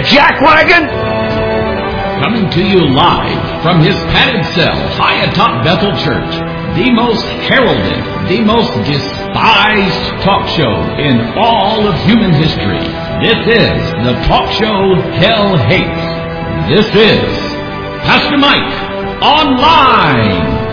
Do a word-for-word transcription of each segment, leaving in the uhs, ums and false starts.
jackwagon? Coming to you live from his padded cell high atop Bethel Church, the most heralded, the most despised talk show in all of human history. This is the talk show Hell Hates. This is Pastor Mike Online.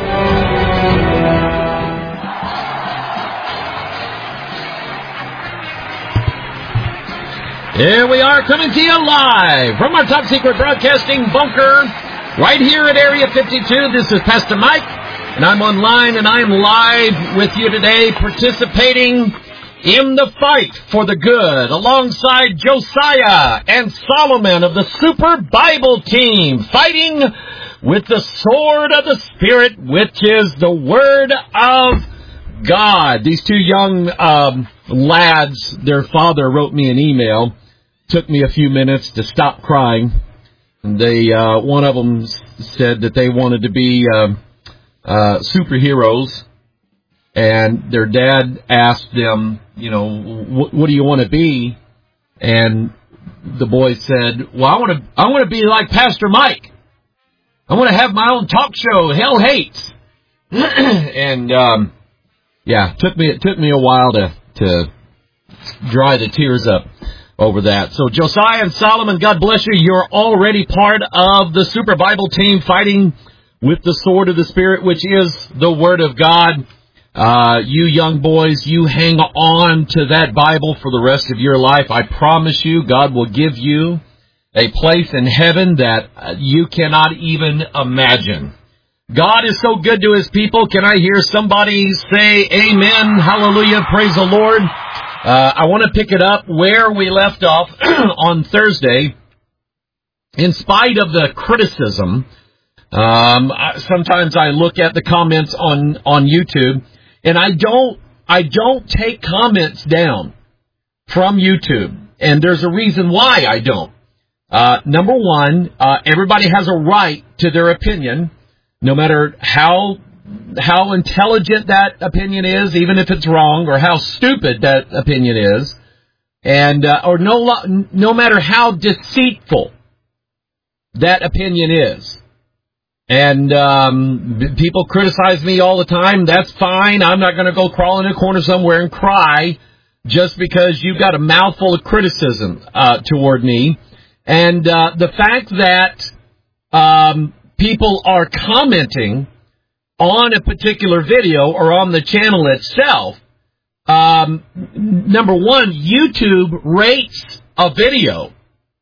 Here we are coming to you live from our top secret broadcasting bunker right here at Area fifty-two. This is Pastor Mike, and I'm online, and I am live with you today participating in the fight for the good alongside Josiah and Solomon of the Super Bible Team, fighting with the sword of the Spirit, which is the Word of God. These two young um, lads, their father wrote me an email. Took me a few minutes to stop crying. They, uh, one of them said that they wanted to be uh, uh, superheroes, and their dad asked them, you know, what, what do you want to be? And the boy said, well, I want to, I want to be like Pastor Mike. I want to have my own talk show, Hell Hates. and um, yeah, it took me, it took me a while to to dry the tears up over that. So Josiah and Solomon, God bless you. You're already part of the Super Bible Team fighting with the sword of the Spirit, which is the Word of God. Uh, you young boys, you hang on to that Bible for the rest of your life. I promise you, God will give you a place in heaven that you cannot even imagine. God is so good to His people. Can I hear somebody say amen? Hallelujah. Praise the Lord. Uh, I want to pick it up where we left off on Thursday. In spite of the criticism, um, sometimes I look at the comments on, on YouTube, and I don't, I don't take comments down from YouTube. And there's a reason why I don't. Uh, number one, uh, everybody has a right to their opinion, no matter how how intelligent that opinion is, even if it's wrong, or how stupid that opinion is, and uh, or no no matter how deceitful that opinion is. And um, people criticize me all the time. That's fine. I'm not going to go crawl in a corner somewhere and cry just because you've got a mouthful of criticism uh, toward me. And uh, the fact that um, people are commenting on a particular video or on the channel itself, um, number one, YouTube rates a video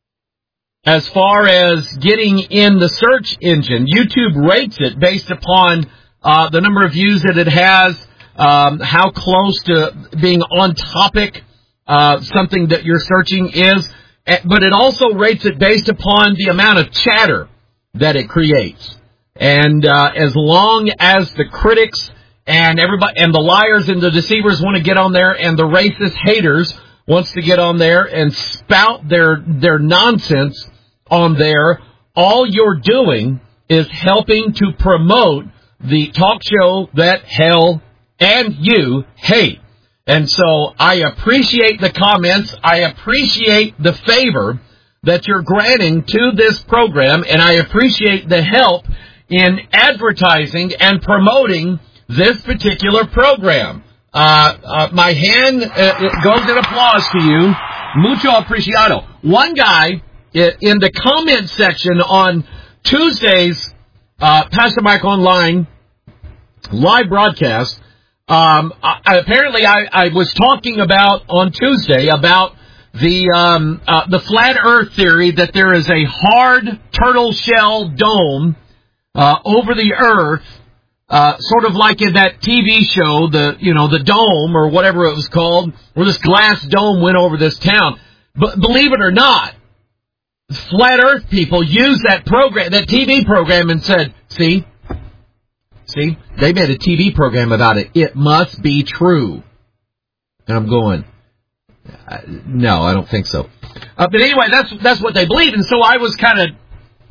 as far as getting in the search engine. YouTube rates it based upon uh, the number of views that it has, um, how close to being on topic uh, something that you're searching is, but it also rates it based upon the amount of chatter that it creates. And uh, as long as the critics and everybody and the liars and the deceivers want to get on there, and the racist haters wants to get on there and spout their their nonsense on there, all you're doing is helping to promote the talk show that hell and you hate. And so I appreciate the comments. I appreciate the favor that you're granting to this program, and I appreciate the help in advertising and promoting this particular program. Uh, uh, my hand uh, goes in applause to you. Mucho apreciado. One guy in the comment section on Tuesday's uh, Pastor Mike Online live broadcast, um, I, apparently I, I was talking about on Tuesday about the um, uh, the flat Earth theory, that there is a hard turtle shell dome Uh, over the earth, uh, sort of like in that T V show, the, you know, the Dome, or whatever it was called, where this glass dome went over this town. But believe it or not, flat earth people used that program, that T V program, and said, see, see, they made a T V program about it. It must be true. And I'm going, uh, no, I don't think so. Uh, but anyway, that's, that's what they believe. And so I was kind of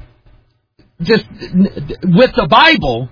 just with the Bible,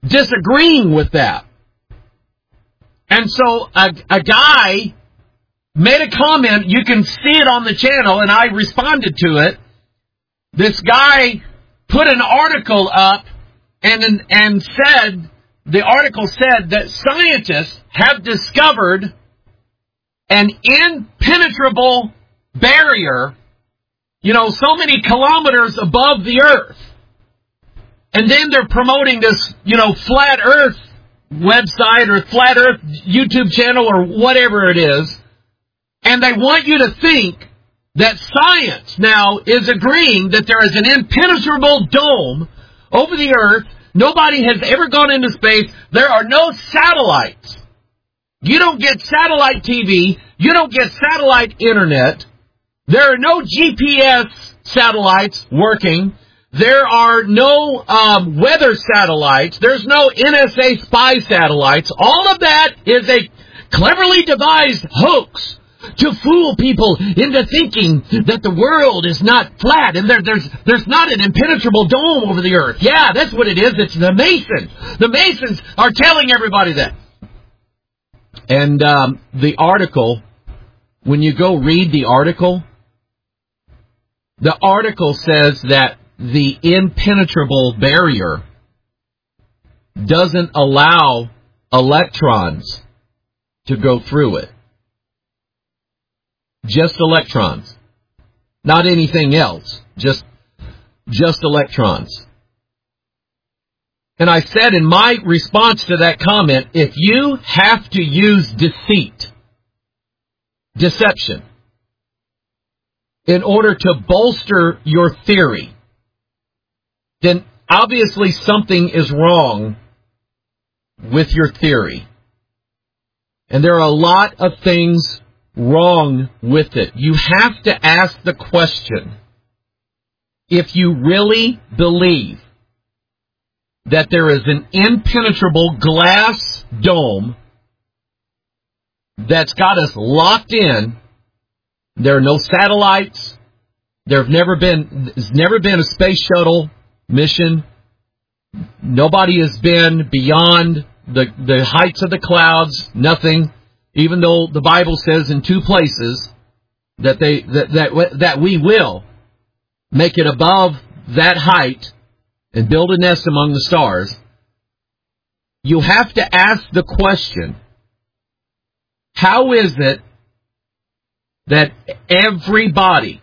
disagreeing with that. And so a, a guy made a comment. You can see it on the channel, and I responded to it. This guy put an article up and and said, the article said that scientists have discovered an impenetrable barrier, you know, so many kilometers above the earth. And then they're promoting this, you know, flat earth website or flat earth YouTube channel or whatever it is. And they want you to think that science now is agreeing that there is an impenetrable dome over the earth. Nobody has ever gone into space. There are no satellites. You don't get satellite T V. You don't get satellite internet. There are no G P S satellites working. There are no um, weather satellites. There's no N S A spy satellites. All of that is a cleverly devised hoax to fool people into thinking that the world is not flat and there, there's there's not an impenetrable dome over the earth. Yeah, that's what it is. It's the Masons. The Masons are telling everybody that. And um, the article, when you go read the article, the article says that the impenetrable barrier doesn't allow electrons to go through it. Just electrons. Not anything else. Just, just electrons. And I said in my response to that comment, if you have to use deceit, deception, in order to bolster your theory, then obviously something is wrong with your theory. And there are a lot of things wrong with it. You have to ask the question, if you really believe that there is an impenetrable glass dome that's got us locked in, there are no satellites, there have never been, there's never been a space shuttle mission, nobody has been beyond the, the heights of the clouds, nothing. Even though the Bible says in two places that they that, that that we will make it above that height and build a nest among the stars, you have to ask the question, how is it that everybody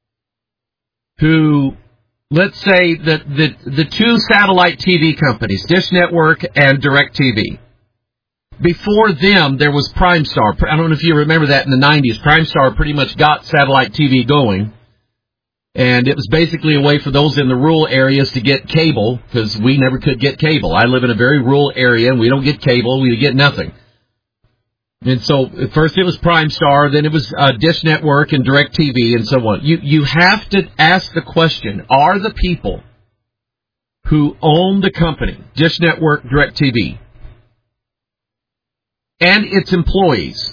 who, let's say that the, the two satellite T V companies, Dish Network and DirecTV, before them, there was Primestar. I don't know if you remember that in the nineties. Primestar pretty much got satellite T V going. And it was basically a way for those in the rural areas to get cable, because we never could get cable. I live in a very rural area, and we don't get cable. We get nothing. And so, at first it was Primestar, then it was uh, Dish Network and DirecTV, and so on. You, you have to ask the question, are the people who own the company, Dish Network, DirecTV, and its employees,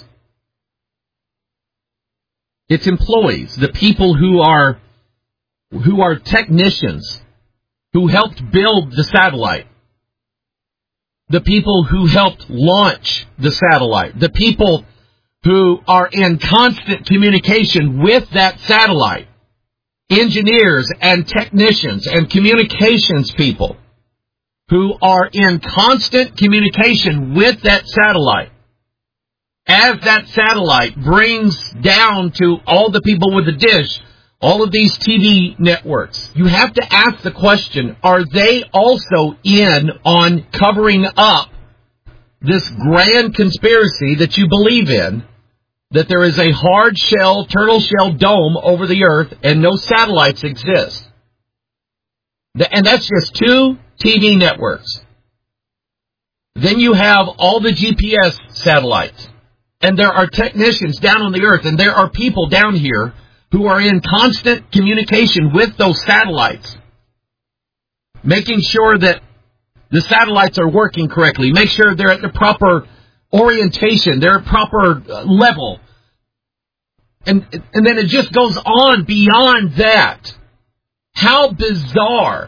its employees, the people who are who are technicians, who helped build the satellite, the people who helped launch the satellite, the people who are in constant communication with that satellite, engineers and technicians and communications people who are in constant communication with that satellite, as that satellite brings down to all the people with the dish, all of these T V networks, you have to ask the question, are they also in on covering up this grand conspiracy that you believe in, that there is a hard shell, turtle shell dome over the earth and no satellites exist? And that's just two T V networks. Then you have all the G P S satellites. And there are technicians down on the earth, and there are people down here who are in constant communication with those satellites, making sure that the satellites are working correctly, make sure they're at the proper orientation, they're at proper level. And, and then it just goes on beyond that. How bizarre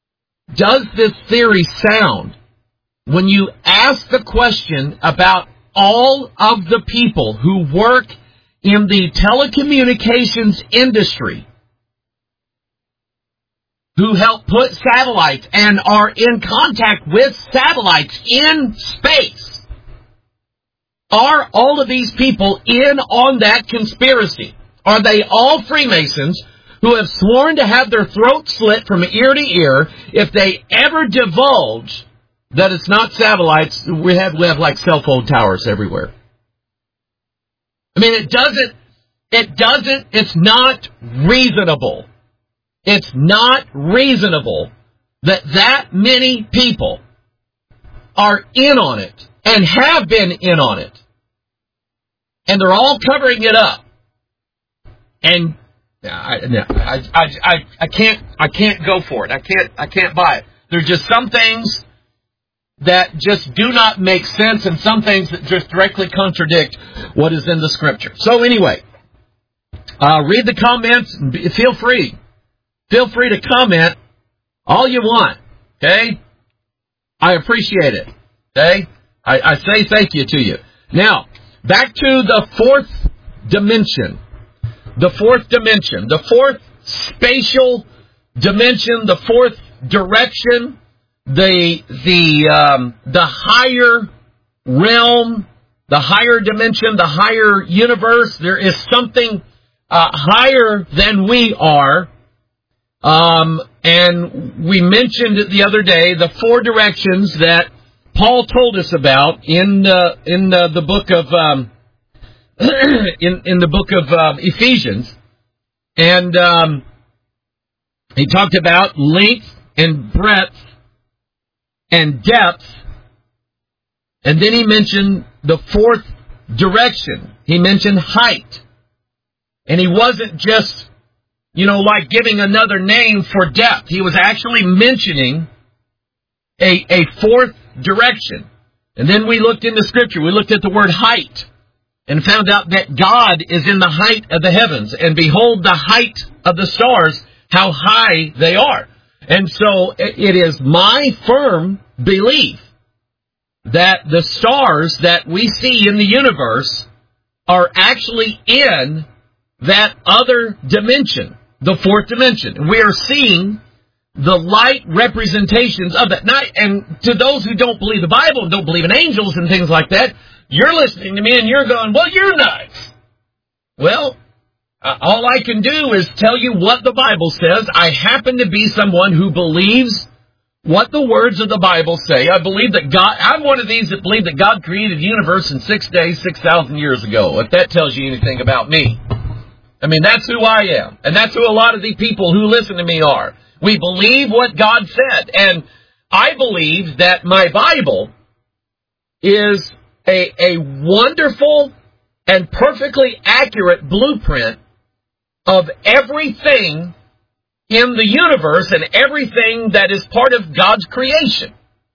does this theory sound when you ask the question about all of the people who work in the telecommunications industry, who help put satellites and are in contact with satellites in space, are all of these people in on that conspiracy? Are they all Freemasons who have sworn to have their throat slit from ear to ear if they ever divulge that it's not satellites? We have, we have like cell phone towers everywhere. I mean, it doesn't, it doesn't, it's not reasonable. It's not reasonable that that many people are in on it and have been in on it. And they're all covering it up. And I, I, I, I, I can't, I can't go for it. I can't, I can't buy it. There's just some things that just do not make sense, and some things that just directly contradict what is in the Scripture. So anyway, uh, read the comments. Feel free. Feel free to comment all you want. Okay? I appreciate it. Okay? I, I say thank you to you. Now, back to the fourth dimension. The fourth dimension. The fourth spatial dimension. The fourth direction. The the um, the higher realm, the higher dimension, the higher universe. There is something uh, higher than we are. Um, and we mentioned it the other day, the four directions that Paul told us about in uh, in uh, the book of um, in in the book of uh, Ephesians, and um, he talked about length and breadth and depth, and then he mentioned the fourth direction. He mentioned height, and he wasn't just, you know, like giving another name for depth. He was actually mentioning a, a fourth direction. And then we looked in the Scripture. We looked at the word height and found out that God is in the height of the heavens. And behold, the height of the stars, how high they are. And so it is my firm belief that the stars that we see in the universe are actually in that other dimension, the fourth dimension. And we are seeing the light representations of that. Now, and to those who don't believe the Bible and don't believe in angels and things like that, you're listening to me and you're going, well, you're nuts. Well, uh, all I can do is tell you what the Bible says. I happen to be someone who believes what the words of the Bible say. I believe that God, I'm one of these that believe that God created the universe in six days, six thousand years ago, if that tells you anything about me. I mean, that's who I am. And that's who a lot of the people who listen to me are. We believe what God said. And I believe that my Bible is a, a wonderful and perfectly accurate blueprint of everything in the universe and everything that is part of God's creation.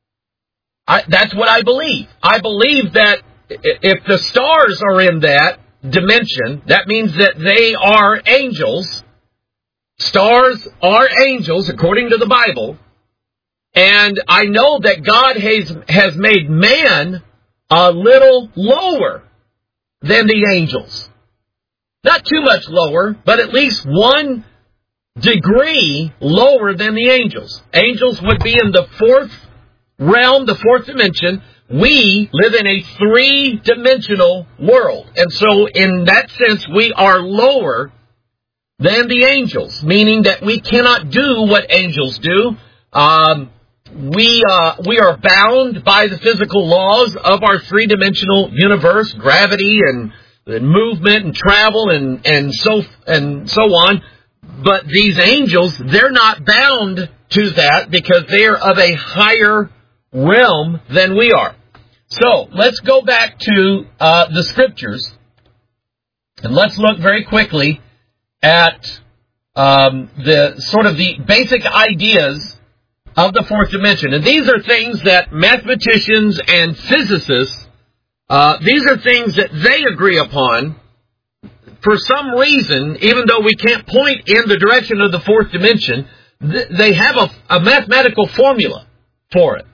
I, that's what I believe. I believe that if the stars are in that dimension, that means that they are angels. Stars are angels, according to the Bible. And I know that God has, has made man a little lower than the angels. Not too much lower, but at least one degree lower than the angels. Angels would be in the fourth realm, the fourth dimension. We live in a three-dimensional world. And so in that sense, we are lower than the angels, meaning that we cannot do what angels do. Um, we uh, we are bound by the physical laws of our three-dimensional universe, gravity and, and movement and travel and, and so and so on. But these angels, they're not bound to that because they are of a higher realm than we are. So let's go back to uh, the Scriptures, and let's look very quickly at um, the sort of the basic ideas of the fourth dimension. And these are things that mathematicians and physicists, uh, these are things that they agree upon. For some reason, even though we can't point in the direction of the fourth dimension, th- they have a, a mathematical formula for it.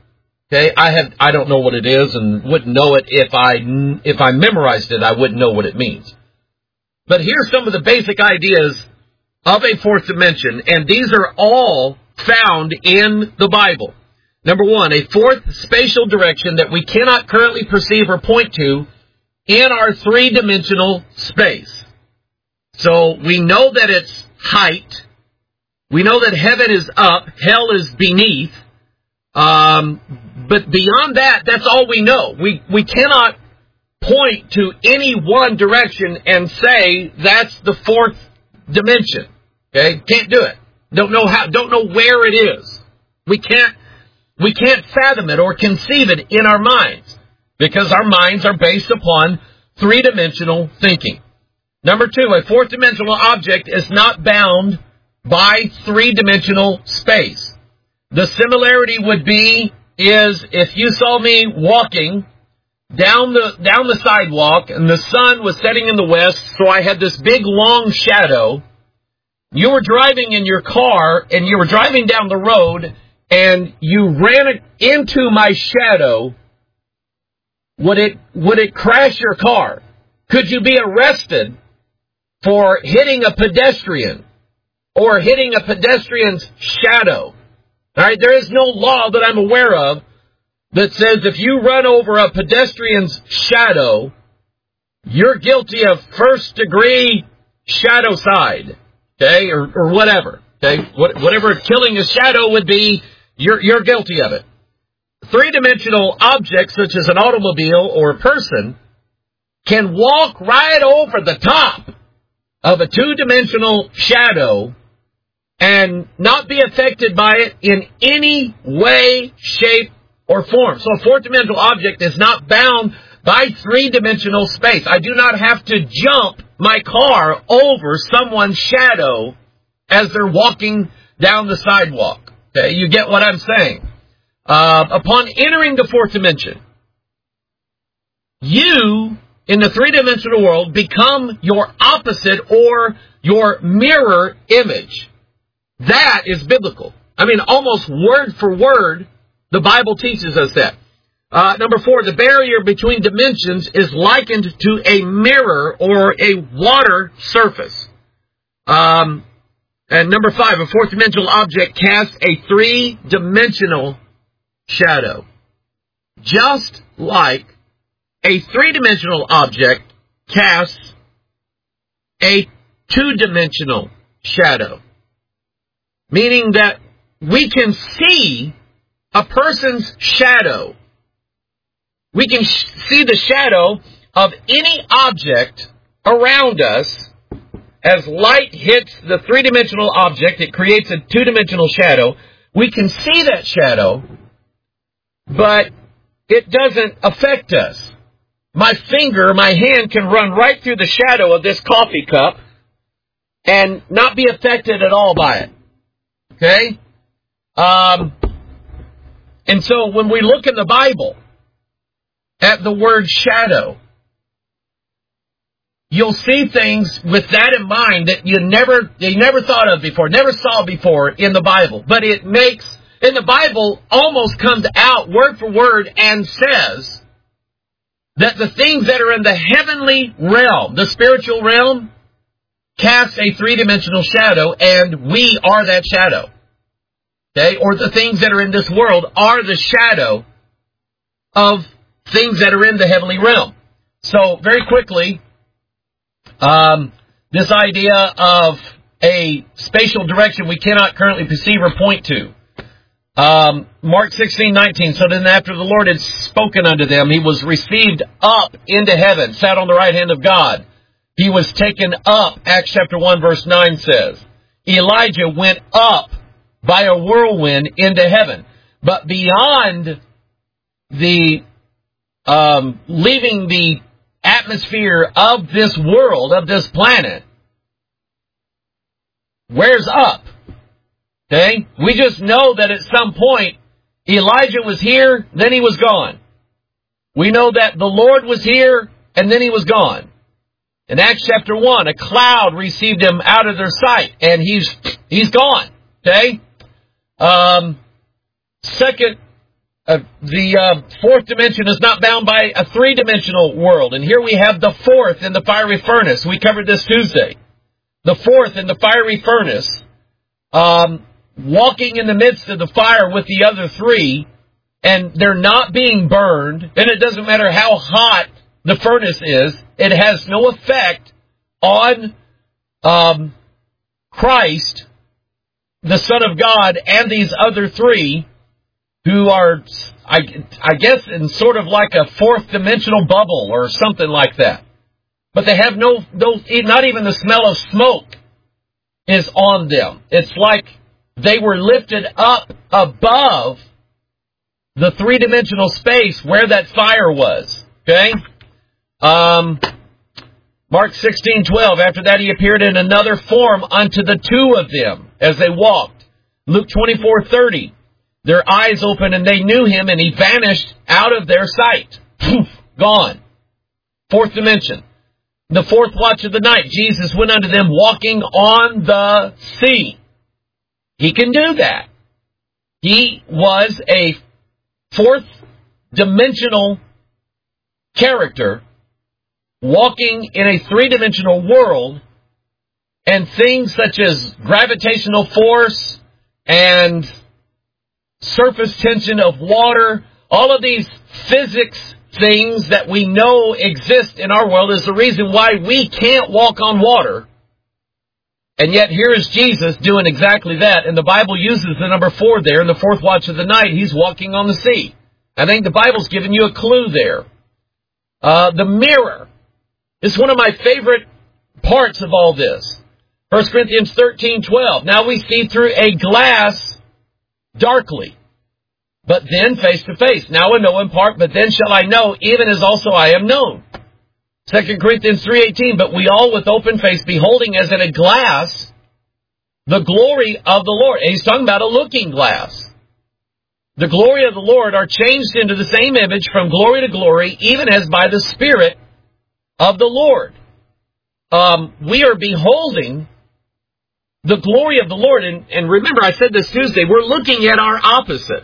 Okay, I have I don't know what it is and wouldn't know it if I if I memorized it. I wouldn't know what it means. But here's some of the basic ideas of a fourth dimension, and these are all found in the Bible. Number one, a fourth spatial direction that we cannot currently perceive or point to in our three-dimensional space. So we know that it's height. We know that heaven is up, hell is beneath. Um, but beyond that, that's all we know. We we cannot point to any one direction and say that's the fourth dimension. Okay, can't do it. Don't know how. Don't know where it is. We can't. We can't fathom it or conceive it in our minds because our minds are based upon three-dimensional thinking. Number two, a fourth-dimensional object is not bound by three-dimensional space. The similarity would be is if you saw me walking down the down the sidewalk and the sun was setting in the west, so I had this big long shadow. You were driving in your car and you were driving down the road and you ran into my shadow. Would it would it crash your car? Could you be arrested for hitting a pedestrian or hitting a pedestrian's shadow? All right, there is no law that I'm aware of that says if you run over a pedestrian's shadow, you're guilty of first-degree shadowside, okay, or, or whatever, okay, what, whatever killing a shadow would be, you're you're guilty of it. Three-dimensional objects such as an automobile or a person can walk right over the top of a two-dimensional shadow and not be affected by it in any way, shape, or form. So a fourth-dimensional object is not bound by three-dimensional space. I do not have to jump my car over someone's shadow as they're walking down the sidewalk. Okay, you get what I'm saying? Uh, upon entering the fourth dimension, you, in the three-dimensional world, become your opposite or your mirror image. That is biblical. I mean, almost word for word, the Bible teaches us that. Uh, number four, the barrier between dimensions is likened to a mirror or a water surface. Um, and number five, a fourth-dimensional object casts a three-dimensional shadow. Just like a three-dimensional object casts a two-dimensional shadow. Meaning that we can see a person's shadow. We can sh- see the shadow of any object around us. As light hits the three-dimensional object, it creates a two-dimensional shadow. We can see that shadow, but it doesn't affect us. My finger, my hand can run right through the shadow of this coffee cup and not be affected at all by it. Okay? Um, and so when we look in the Bible at the word shadow, you'll see things with that in mind that you never, you never thought of before, never saw before in the Bible. But it makes, in the Bible, almost comes out word for word and says that the things that are in the heavenly realm, the spiritual realm, casts a three-dimensional shadow, and we are that shadow. Okay? Or the things that are in this world are the shadow of things that are in the heavenly realm. So, very quickly, um, this idea of a spatial direction we cannot currently perceive or point to. Um, Mark sixteen nineteen, so then after the Lord had spoken unto them, he was received up into heaven, sat on the right hand of God. He was taken up, Acts chapter one, verse nine says. Elijah went up by a whirlwind into heaven. But beyond the um, leaving the atmosphere of this world, of this planet, where's up? Okay? We just know that at some point, Elijah was here, then he was gone. We know that the Lord was here, and then he was gone. In Acts chapter one, a cloud received him out of their sight, and he's he's gone. Okay? Um, second uh, the uh, fourth dimension is not bound by a three-dimensional world. And here we have the fourth in the fiery furnace. We covered this Tuesday. The fourth in the fiery furnace, um, walking in the midst of the fire with the other three, and they're not being burned, and it doesn't matter how hot the furnace is, it has no effect on um, Christ, the Son of God, and these other three who are, I, I guess, in sort of like a fourth dimensional bubble or something like that. But they have no, no, not even the smell of smoke is on them. It's like they were lifted up above the three-dimensional space where that fire was. Okay? Um, Mark sixteen twelve, after that he appeared in another form unto the two of them as they walked. Luke twenty-four thirty, their eyes opened and they knew him and he vanished out of their sight. Poof, gone. Fourth dimension. The fourth watch of the night, Jesus went unto them walking on the sea. He can do that. He was a fourth dimensional character walking in a three-dimensional world, and things such as gravitational force and surface tension of water, all of these physics things that we know exist in our world is the reason why we can't walk on water. And yet here is Jesus doing exactly that. And the Bible uses the number four there. In the fourth watch of the night, he's walking on the sea. I think the Bible's giving you a clue there. Uh, the mirror is one of my favorite parts of all this. First Corinthians thirteen twelve. Now we see through a glass darkly, but then face to face. Now I know in part, but then shall I know, even as also I am known. Second Corinthians three eighteen. But we all with open face, beholding as in a glass the glory of the Lord. And he's talking about a looking glass. The glory of the Lord are changed into the same image from glory to glory, even as by the Spirit of the Lord. Um, we are beholding the glory of the Lord. And, and remember, I said this Tuesday, we're looking at our opposite.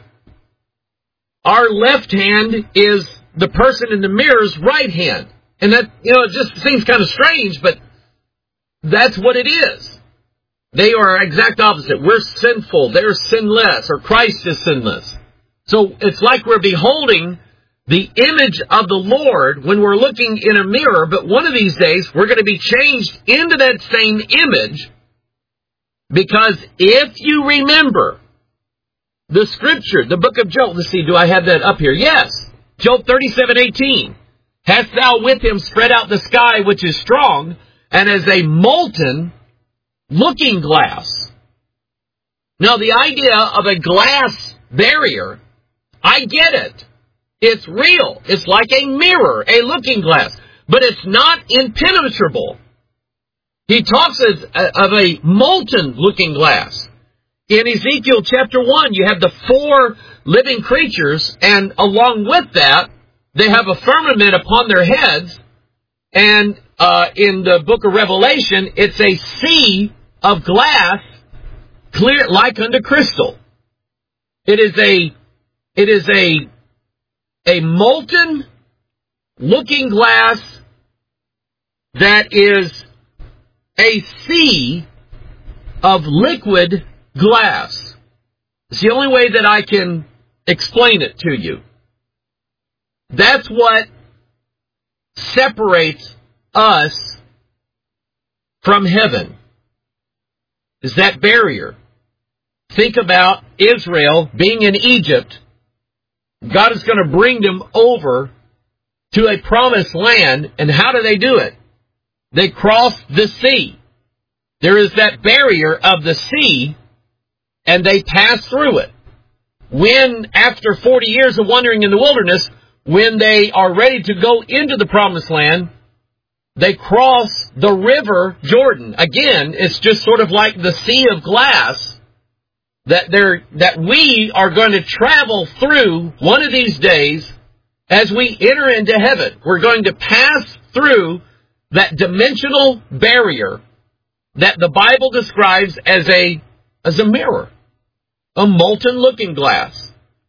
Our left hand is the person in the mirror's right hand. And that, you know, it just seems kind of strange, but that's what it is. They are exact opposite. We're sinful. They're sinless, or Christ is sinless. So it's like we're beholding the image of the Lord when we're looking in a mirror, but one of these days we're going to be changed into that same image, because if you remember the scripture, the book of Job, let's see, do I have that up here? Yes. Job thirty-seven eighteen. Hast thou with him spread out the sky which is strong, and as a molten looking glass. Now the idea of a glass barrier, I get it. It's real. It's like a mirror, a looking glass. But it's not impenetrable. He talks as, of a molten looking glass. In Ezekiel chapter one, you have the four living creatures, and along with that, they have a firmament upon their heads. And uh, in the book of Revelation, it's a sea of glass, clear like unto crystal. It is a, it is a, a molten looking glass that is a sea of liquid glass. It's the only way that I can explain it to you. That's what separates us from heaven, is that barrier. Think about Israel being in Egypt. God is going to bring them over to a promised land. And how do they do it? They cross the sea. There is that barrier of the sea, and they pass through it. When, after forty years of wandering in the wilderness, when they are ready to go into the promised land, they cross the river Jordan. Again, it's just sort of like the sea of glass that they're, that we are going to travel through one of these days as we enter into heaven. We're going to pass through that dimensional barrier that the Bible describes as a, as a mirror, a molten looking glass.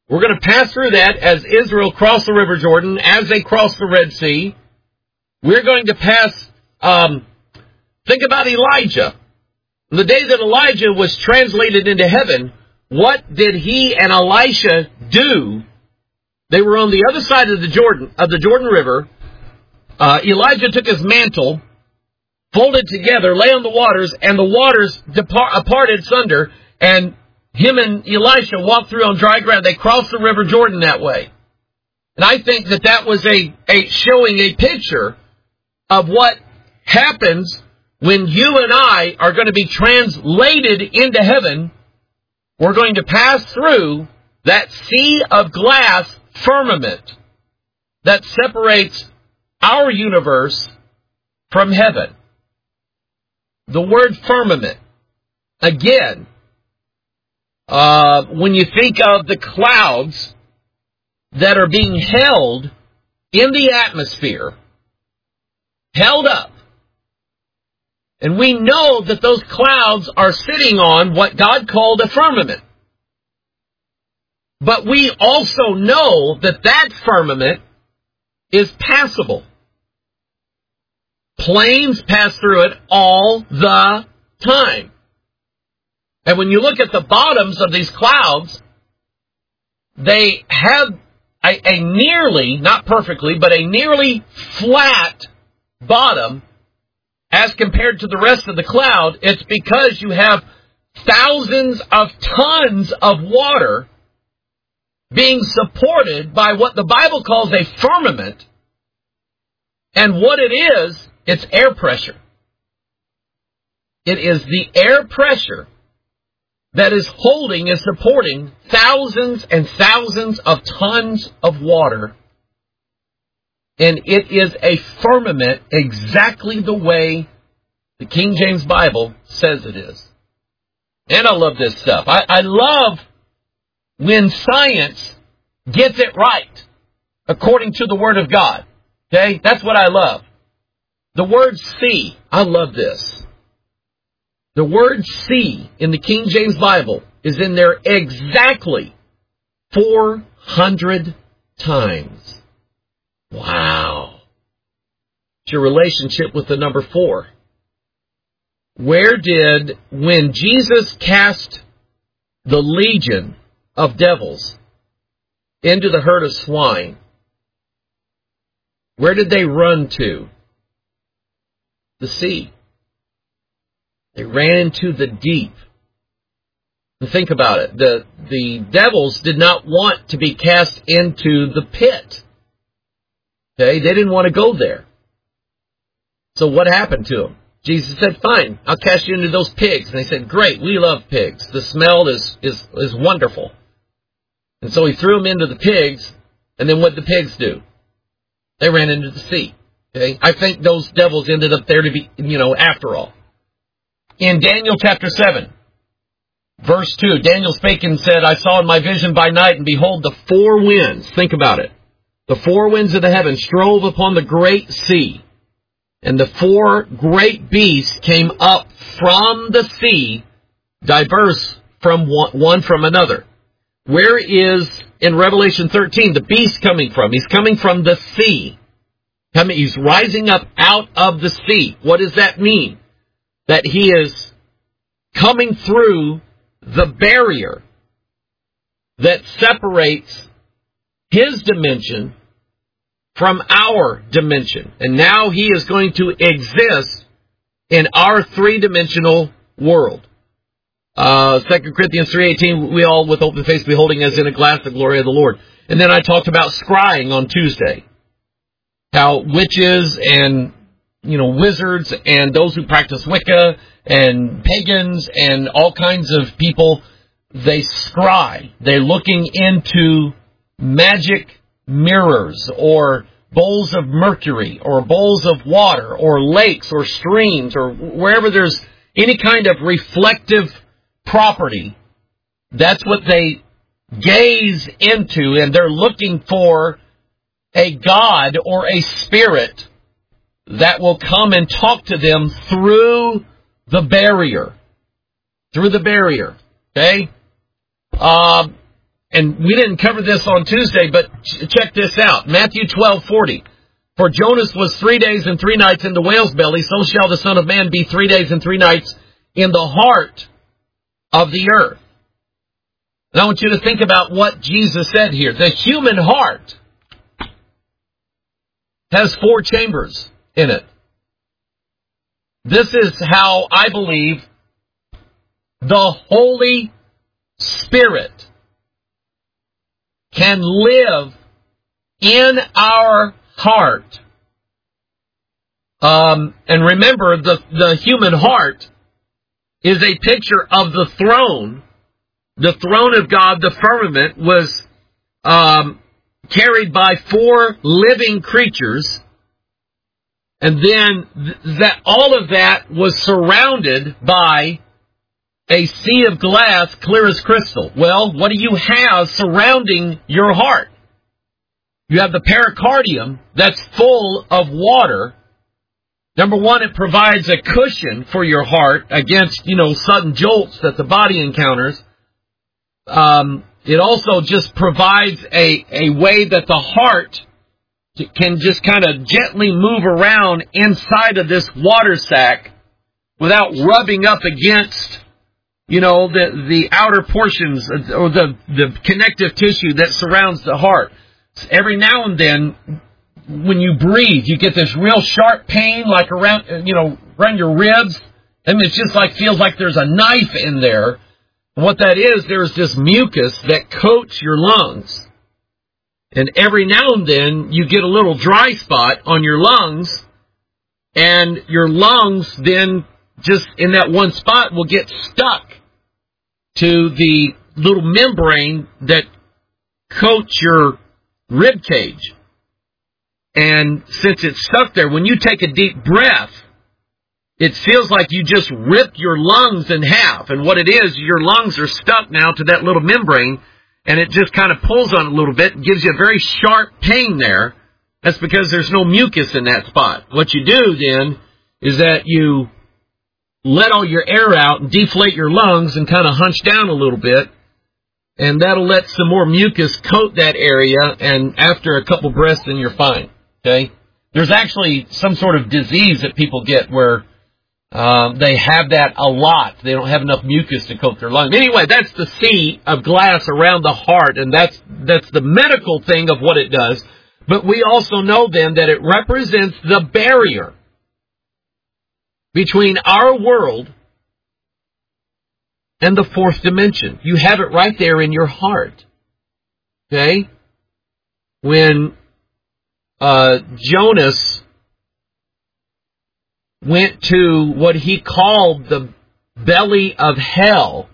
We're going to pass through that as Israel crossed the River Jordan, as they crossed the Red Sea. We're going to pass, um, think about Elijah. The day that Elijah was translated into heaven, what did he and Elisha do? They were on the other side of the Jordan, of the Jordan River. Uh, Elijah took his mantle, folded together, lay on the waters, and the waters depart, parted sunder, and him and Elisha walked through on dry ground. They crossed the River Jordan that way. And I think that that was a, a showing a picture of what happens when you and I are going to be translated into heaven. We're going to pass through that sea of glass firmament that separates our universe from heaven. The word firmament, again, uh, when you think of the clouds that are being held in the atmosphere, held up, and we know that those clouds are sitting on what God called a firmament. But we also know that that firmament is passable. Planes pass through it all the time. And when you look at the bottoms of these clouds, they have a, a nearly, not perfectly, but a nearly flat bottom as compared to the rest of the cloud. It's because you have thousands of tons of water being supported by what the Bible calls a firmament. And what it is, it's air pressure. It is the air pressure that is holding and supporting thousands and thousands of tons of water. And it is a firmament exactly the way the King James Bible says it is. And I love this stuff. I, I love when science gets it right according to the Word of God. Okay? That's what I love. The word sea, I love this. The word sea in the King James Bible is in there exactly four hundred times. Wow. It's your relationship with the number four. Where did, when Jesus cast the legion of devils into the herd of swine, where did they run to? The sea. They ran into the deep. And think about it. The, the devils did not want to be cast into the pit. Okay, they didn't want to go there. So what happened to them? Jesus said, fine, I'll cast you into those pigs. And they said, great, we love pigs. The smell is, is, is wonderful. And so he threw them into the pigs, and then what did the pigs do? They ran into the sea. Okay, I think those devils ended up there to be, you know, after all. In Daniel chapter seven, verse two, Daniel spake and said, I saw in my vision by night, and behold, the four winds, think about it, the four winds of the heaven strove upon the great sea, and the four great beasts came up from the sea, diverse from one, one from another. Where is, in Revelation thirteen, the beast coming from? He's coming from the sea. He's rising up out of the sea. What does that mean? That he is coming through the barrier that separates his dimension from our dimension. And now he is going to exist in our three-dimensional world. Uh, Second Corinthians three eighteen, we all with open face beholding as in a glass the glory of the Lord. And then I talked about scrying on Tuesday. How witches and, you know, wizards and those who practice Wicca and pagans and all kinds of people, they scry. They're looking into magic mirrors or bowls of mercury or bowls of water or lakes or streams or wherever there's any kind of reflective property. That's what they gaze into, and they're looking for a god or a spirit that will come and talk to them through the barrier. Through the barrier. Okay? Uh, and we didn't cover this on Tuesday, but ch- check this out. Matthew twelve forty. For Jonas was three days and three nights in the whale's belly, so shall the Son of Man be three days and three nights in the heart of the earth. And I want you to think about what Jesus said here. The human heart has four chambers in it. This is how I believe the Holy Spirit can live in our heart. Um, and remember, the, the human heart is a picture of the throne. The throne of God, the firmament, was um, carried by four living creatures. And then th- that all of that was surrounded by a sea of glass, clear as crystal. Well, what do you have surrounding your heart? You have the pericardium that's full of water. Number one, it provides a cushion for your heart against, you know, sudden jolts that the body encounters. Um, it also just provides a, a way that the heart can just kind of gently move around inside of this water sac without rubbing up against, you know, the, the outer portions or the, the connective tissue that surrounds the heart. Every now and then, when you breathe, you get this real sharp pain, like around, you know, around your ribs. And it just like feels like there's a knife in there. And what that is, there's this mucus that coats your lungs. And every now and then, you get a little dry spot on your lungs. And your lungs then, just in that one spot, will get stuck to the little membrane that coats your rib cage. And since it's stuck there, when you take a deep breath, it feels like you just ripped your lungs in half. And what it is, your lungs are stuck now to that little membrane, and it just kind of pulls on it a little bit and gives you a very sharp pain there. That's because there's no mucus in that spot. What you do then is that you let all your air out and deflate your lungs and kind of hunch down a little bit. And that'll let some more mucus coat that area, and after a couple breaths, then you're fine. Okay? There's actually some sort of disease that people get where um, they have that a lot. They don't have enough mucus to coat their lungs. Anyway, that's the sea of glass around the heart, and that's that's the medical thing of what it does. But we also know then that it represents the barrier between our world and the fourth dimension. You have it right there in your heart. Okay? When uh, Jonas went to what he called the belly of hell,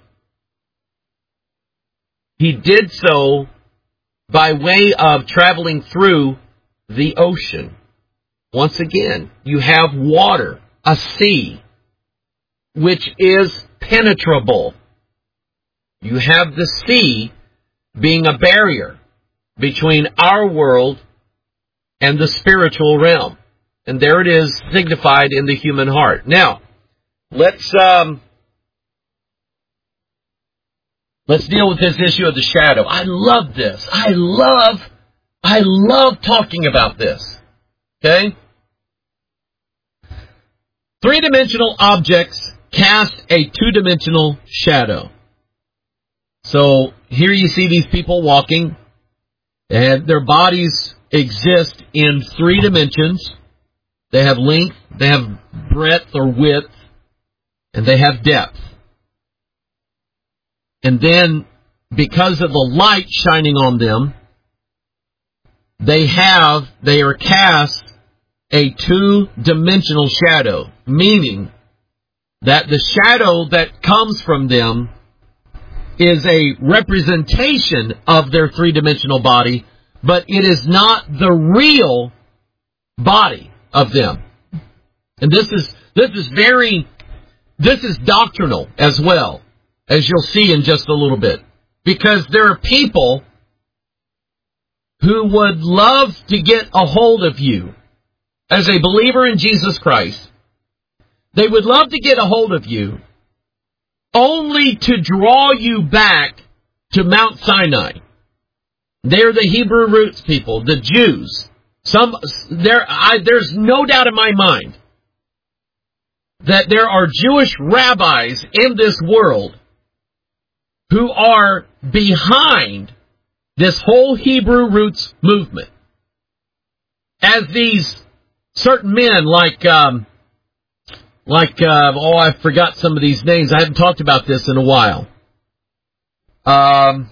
he did so by way of traveling through the ocean. Once again, you have water, a sea, which is penetrable. You have the sea being a barrier between our world and the spiritual realm. And there it is signified in the human heart. Now, let's um, let's deal with this issue of the shadow. I love this. I love, I love talking about this. Okay? Three-dimensional objects cast a two-dimensional shadow. So here you see these people walking, and their bodies exist in three dimensions. They have length, they have breadth or width, and they have depth. And then, because of the light shining on them, they have, they are cast a two-dimensional shadow, meaning that the shadow that comes from them is a representation of their three-dimensional body, but it is not the real body of them. And this is this is very this is doctrinal as well, as you'll see in just a little bit. Because there are people who would love to get a hold of you as a believer in Jesus Christ. They would love to get a hold of you only to draw you back to Mount Sinai. They're the Hebrew roots people, the Jews. Some there, I, there's no doubt in my mind that there are Jewish rabbis in this world who are behind this whole Hebrew roots movement. As these certain men like, um, like, uh, oh, I forgot some of these names. I haven't talked about this in a while. Um,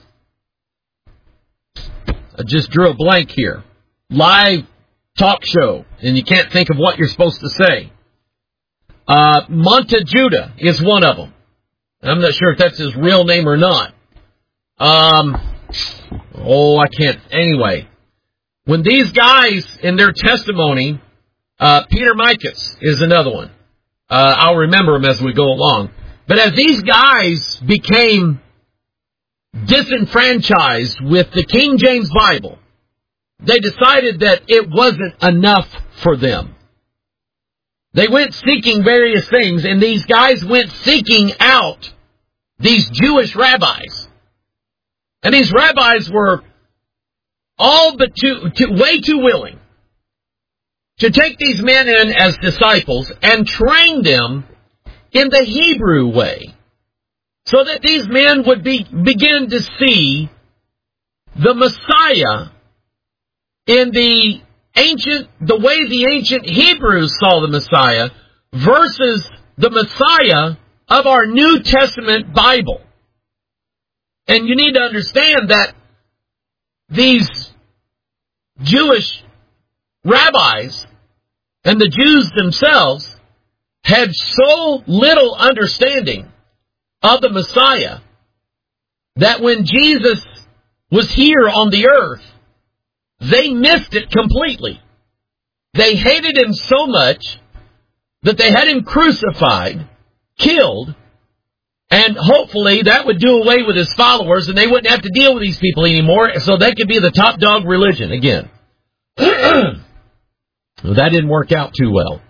I just drew a blank here. Live talk show, and you can't think of what you're supposed to say. Uh, Monta Judah is one of them. I'm not sure if that's his real name or not. Um, oh, I can't. Anyway, when these guys in their testimony, uh, Peter Mikas is another one. Uh, I'll remember them as we go along. But as these guys became disenfranchised with the King James Bible, they decided that it wasn't enough for them. They went seeking various things, and these guys went seeking out these Jewish rabbis. And these rabbis were all but too, too, way too willing to take these men in as disciples and train them in the Hebrew way, so that these men would be, begin to see the Messiah in the ancient, the way the ancient Hebrews saw the Messiah versus the Messiah of our New Testament Bible. And you need to understand that these Jewish rabbis and the Jews themselves had so little understanding of the Messiah that when Jesus was here on the earth, they missed it completely. They hated him so much that they had him crucified, killed, and hopefully that would do away with his followers and they wouldn't have to deal with these people anymore, so they could be the top dog religion again. Well, that didn't work out too well.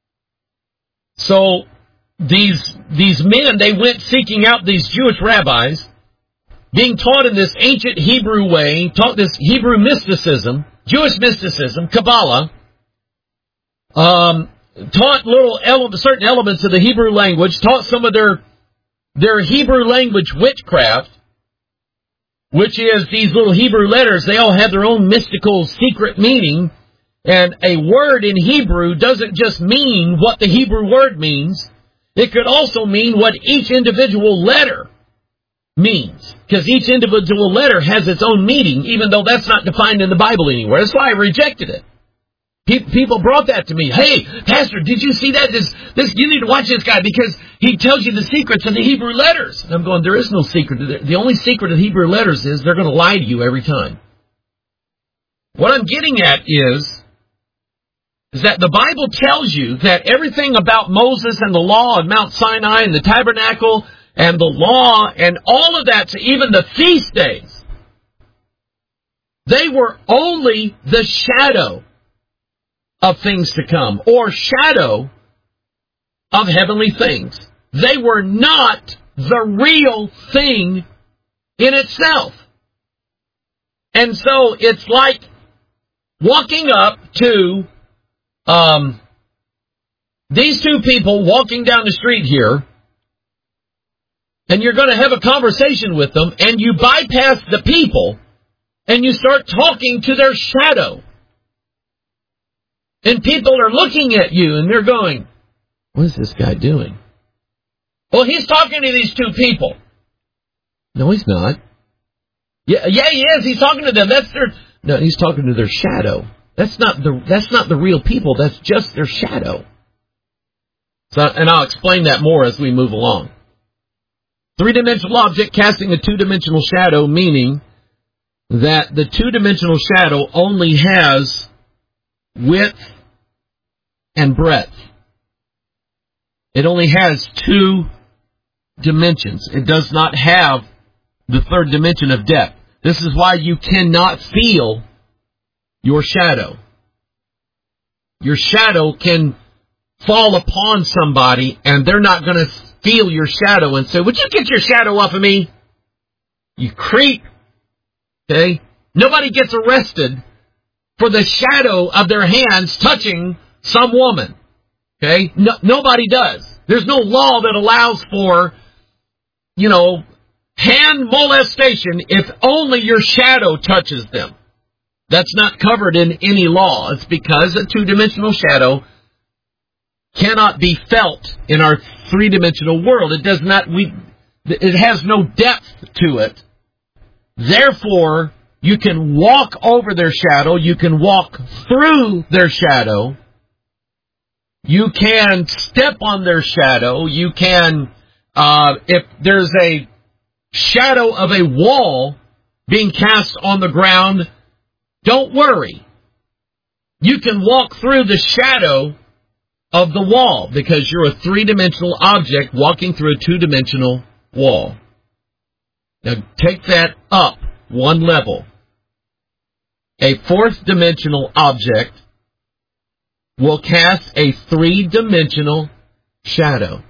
So these these men, they went seeking out these Jewish rabbis, being taught in this ancient Hebrew way, taught this Hebrew mysticism, Jewish mysticism, Kabbalah, um, taught little ele- certain elements of the Hebrew language, taught some of their their Hebrew language witchcraft, which is these little Hebrew letters. They all have their own mystical secret meaning, and a word in Hebrew doesn't just mean what the Hebrew word means. It could also mean what each individual letter means, because each individual letter has its own meaning, even though that's not defined in the Bible anywhere. That's why I rejected it. People brought that to me. Hey, Pastor, did you see that? This, this, you need to watch this guy because he tells you the secrets of the Hebrew letters. And I'm going, there is no secret. The only secret of the Hebrew letters is they're going to lie to you every time. What I'm getting at is, is that the Bible tells you that everything about Moses and the law and Mount Sinai and the tabernacle and the law and all of that, even the feast days, they were only the shadow of things to come, or shadow of heavenly things. They were not the real thing in itself. And so it's like walking up to um, these two people walking down the street here, and you're going to have a conversation with them, and you bypass the people, and you start talking to their shadow. And people are looking at you, and they're going, what is this guy doing? Well, he's talking to these two people. No, he's not. Yeah, yeah, he is. He's talking to them. That's their. No, he's talking to their shadow. That's not the. That's not the real people. That's just their shadow. So, and I'll explain that more as we move along. Three-dimensional object casting a two-dimensional shadow, meaning that the two-dimensional shadow only has width and breadth. It only has two dimensions. It does not have the third dimension of depth. This is why you cannot feel your shadow. Your shadow can fall upon somebody and they're not going to feel your shadow and say, would you get your shadow off of me? You creep. Okay? Nobody gets arrested for the shadow of their hands touching some woman. Okay? No, nobody does. There's no law that allows for, you know, hand molestation if only your shadow touches them. That's not covered in any law. It's because a two-dimensional shadow cannot be felt in our three-dimensional world. It does not, we, it has no depth to it. Therefore, you can walk over their shadow. You can walk through their shadow. You can step on their shadow. You can, uh, if there's a shadow of a wall being cast on the ground, don't worry. You can walk through the shadow of the wall because you're a three-dimensional object walking through a two-dimensional wall. Now take that up one level. A fourth-dimensional object will cast a three-dimensional shadow.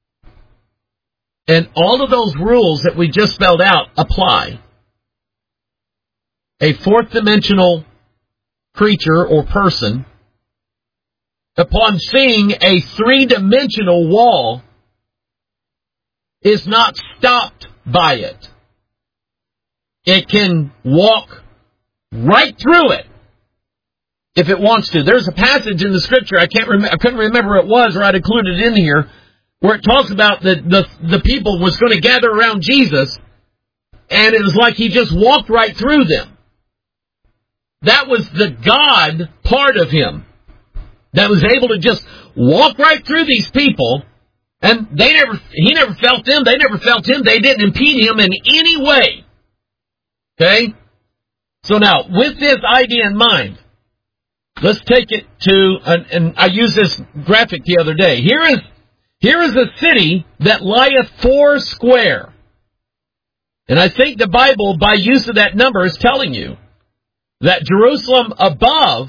And all of those rules that we just spelled out apply. A fourth-dimensional creature or person, upon seeing a three-dimensional wall, is not stopped by it. It can walk right through it if it wants to. There's a passage in the Scripture, I can't rem- I couldn't remember what it was, or I'd included it in here, where it talks about that the, the people was going to gather around Jesus, and it was like he just walked right through them. That was the God part of him that was able to just walk right through these people, and they never, he never felt them, they never felt him, they didn't impede him in any way. Okay? So now, with this idea in mind, let's take it to, and, and I used this graphic the other day. Here is, here is a city that lieth four square. And I think the Bible, by use of that number, is telling you that Jerusalem above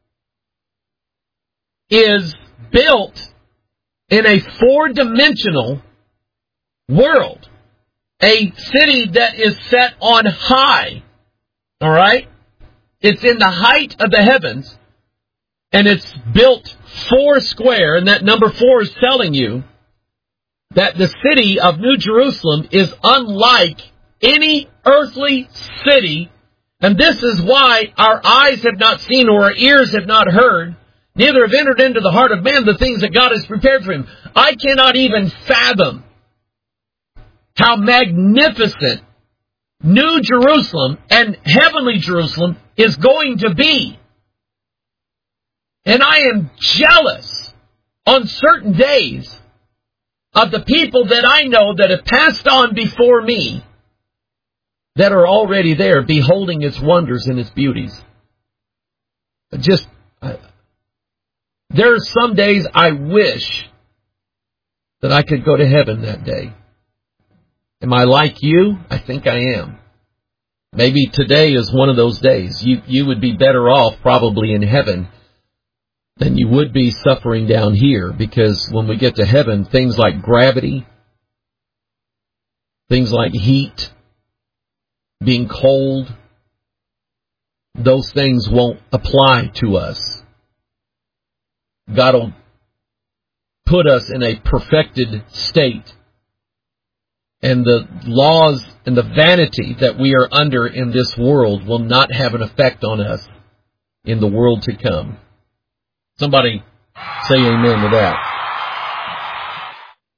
is built in a four-dimensional world. A city that is set on high. All right? It's in the height of the heavens, and it's built four square, and that number four is telling you that the city of New Jerusalem is unlike any earthly city, and this is why our eyes have not seen or our ears have not heard, neither have entered into the heart of man the things that God has prepared for him. I cannot even fathom how magnificent New Jerusalem and heavenly Jerusalem is going to be. And I am jealous on certain days of the people that I know that have passed on before me that are already there beholding its wonders and its beauties. Just, uh, there are some days I wish that I could go to heaven that day. Am I like you? I think I am. Maybe today is one of those days. You, you would be better off probably in heaven than you would be suffering down here, because when we get to heaven, things like gravity, things like heat, being cold, those things won't apply to us. God will put us in a perfected state, and the laws and the vanity that we are under in this world will not have an effect on us in the world to come. Somebody say amen to that.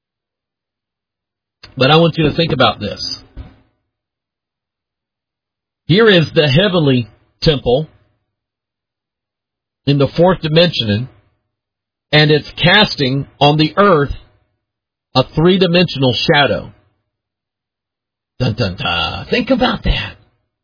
But I want you to think about this. Here is the heavenly temple in the fourth dimension, and it's casting on the earth a three-dimensional shadow. Dun, dun, dun. Think about that.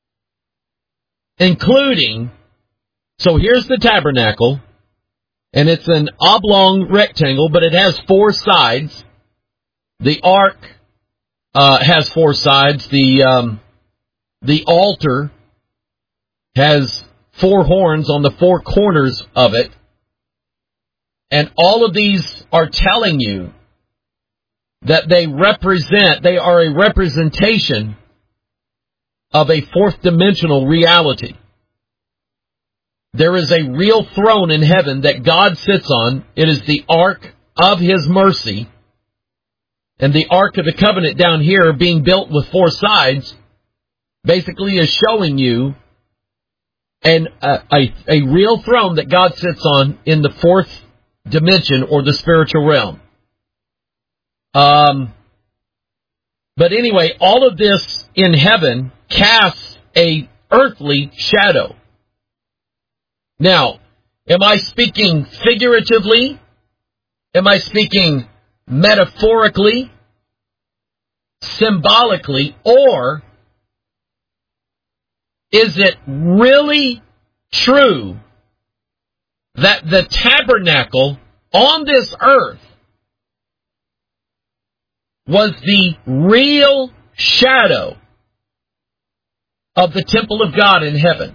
Including, so here's the tabernacle, and it's an oblong rectangle, but it has four sides. The ark uh, has four sides. The um, the altar has four horns on the four corners of it. And all of these are telling you that they represent, they are a representation of a fourth dimensional reality. There is a real throne in heaven that God sits on. It is the Ark of His mercy. And the Ark of the Covenant down here, being built with four sides, basically is showing you an, a, a, a real throne that God sits on in the fourth dimension or the spiritual realm. Um, but anyway, all of this in heaven casts a earthly shadow. Now, am I speaking figuratively? Am I speaking metaphorically, symbolically, or is it really true that the tabernacle on this earth was the real shadow of the temple of God in heaven?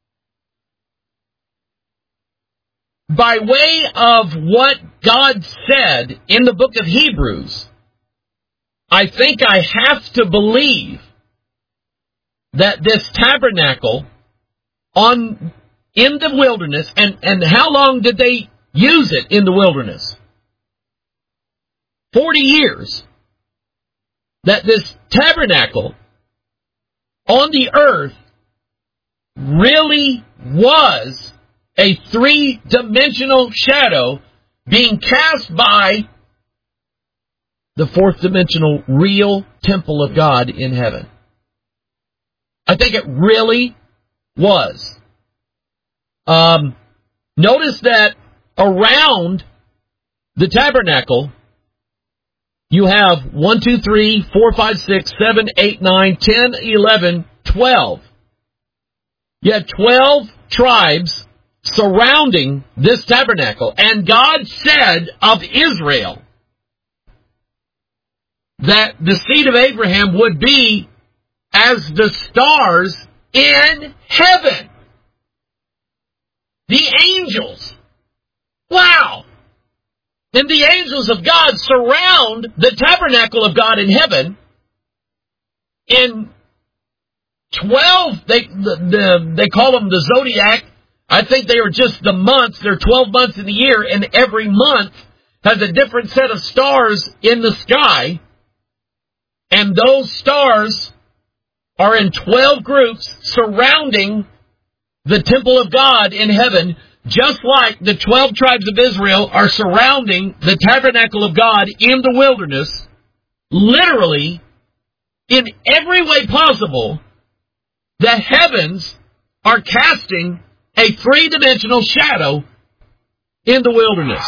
By way of what God said in the book of Hebrews, I think I have to believe that this tabernacle on in the wilderness, and, and how long did they use it in the wilderness? Forty years. That this tabernacle on the earth really was a three-dimensional shadow being cast by the fourth-dimensional real temple of God in heaven. I think it really was. Um, notice that around the tabernacle, you have one, two, three, four, five, six, seven, eight, nine, ten, eleven, twelve. You have twelve tribes surrounding this tabernacle. And God said of Israel that the seed of Abraham would be as the stars in heaven. The angels. Wow. And the angels of God surround the tabernacle of God in heaven. In twelve, they, the, the, they call them the zodiac. I think they are just the months. There are twelve months in the year, and every month has a different set of stars in the sky. And those stars are in twelve groups surrounding the temple of God in heaven, just like the twelve tribes of Israel are surrounding the tabernacle of God in the wilderness. Literally, in every way possible, the heavens are casting a three-dimensional shadow in the wilderness.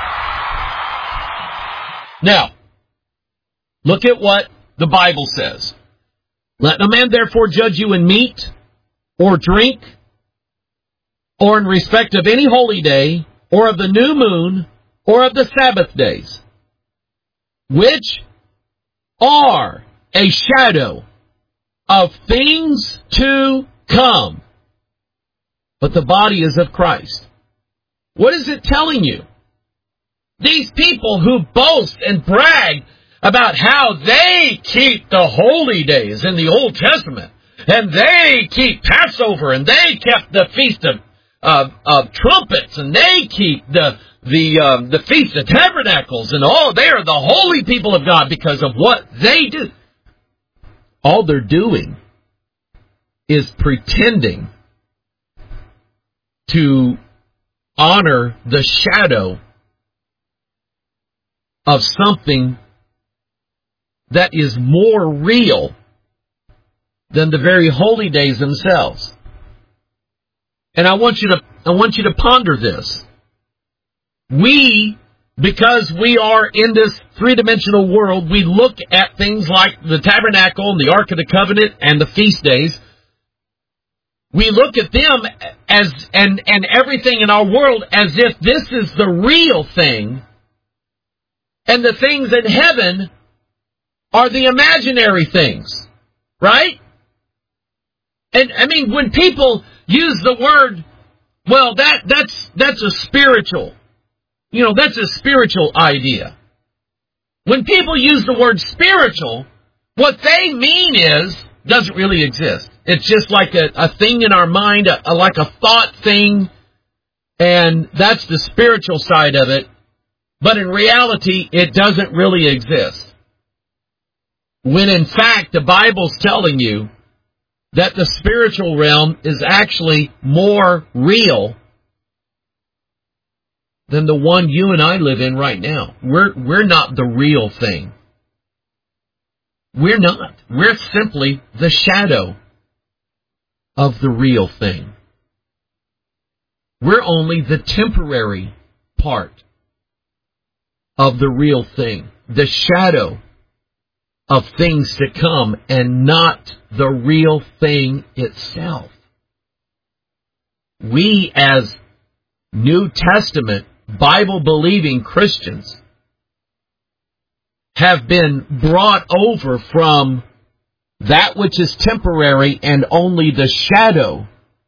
Now, look at what the Bible says. Let no man therefore judge you in meat or drink, or in respect of any holy day, or of the new moon, or of the Sabbath days, which are a shadow of things to come. But the body is of Christ. What is it telling you? These people who boast and brag about how they keep the holy days in the Old Testament, and they keep Passover, and they kept the Feast of, of, of Trumpets, and they keep the the um, the Feast of Tabernacles, and oh, they are the holy people of God because of what they do. All they're doing is pretending to honor the shadow of something that is more real than the very holy days themselves. And I want you to I want you to ponder this. We, because we are in this three-dimensional world, we look at things like the tabernacle and the Ark of the Covenant and the feast days. We look at them as and, and everything in our world as if this is the real thing, and the things in heaven are the imaginary things, right? And I mean, when people use the word, well, that that's that's a spiritual, you know, that's a spiritual idea. When people use the word spiritual, what they mean is doesn't really exist. It's just like a, a thing in our mind, a, a, like a thought thing, and that's the spiritual side of it. But in reality, it doesn't really exist. When in fact, the Bible's telling you that the spiritual realm is actually more real than the one you and I live in right now. We're, we're not the real thing. We're not. We're simply the shadow of the real thing. We're only the temporary part of the real thing. The shadow of things to come, and not the real thing itself. We, as New Testament, Bible-believing Christians, have been brought over from that which is temporary and only the shadow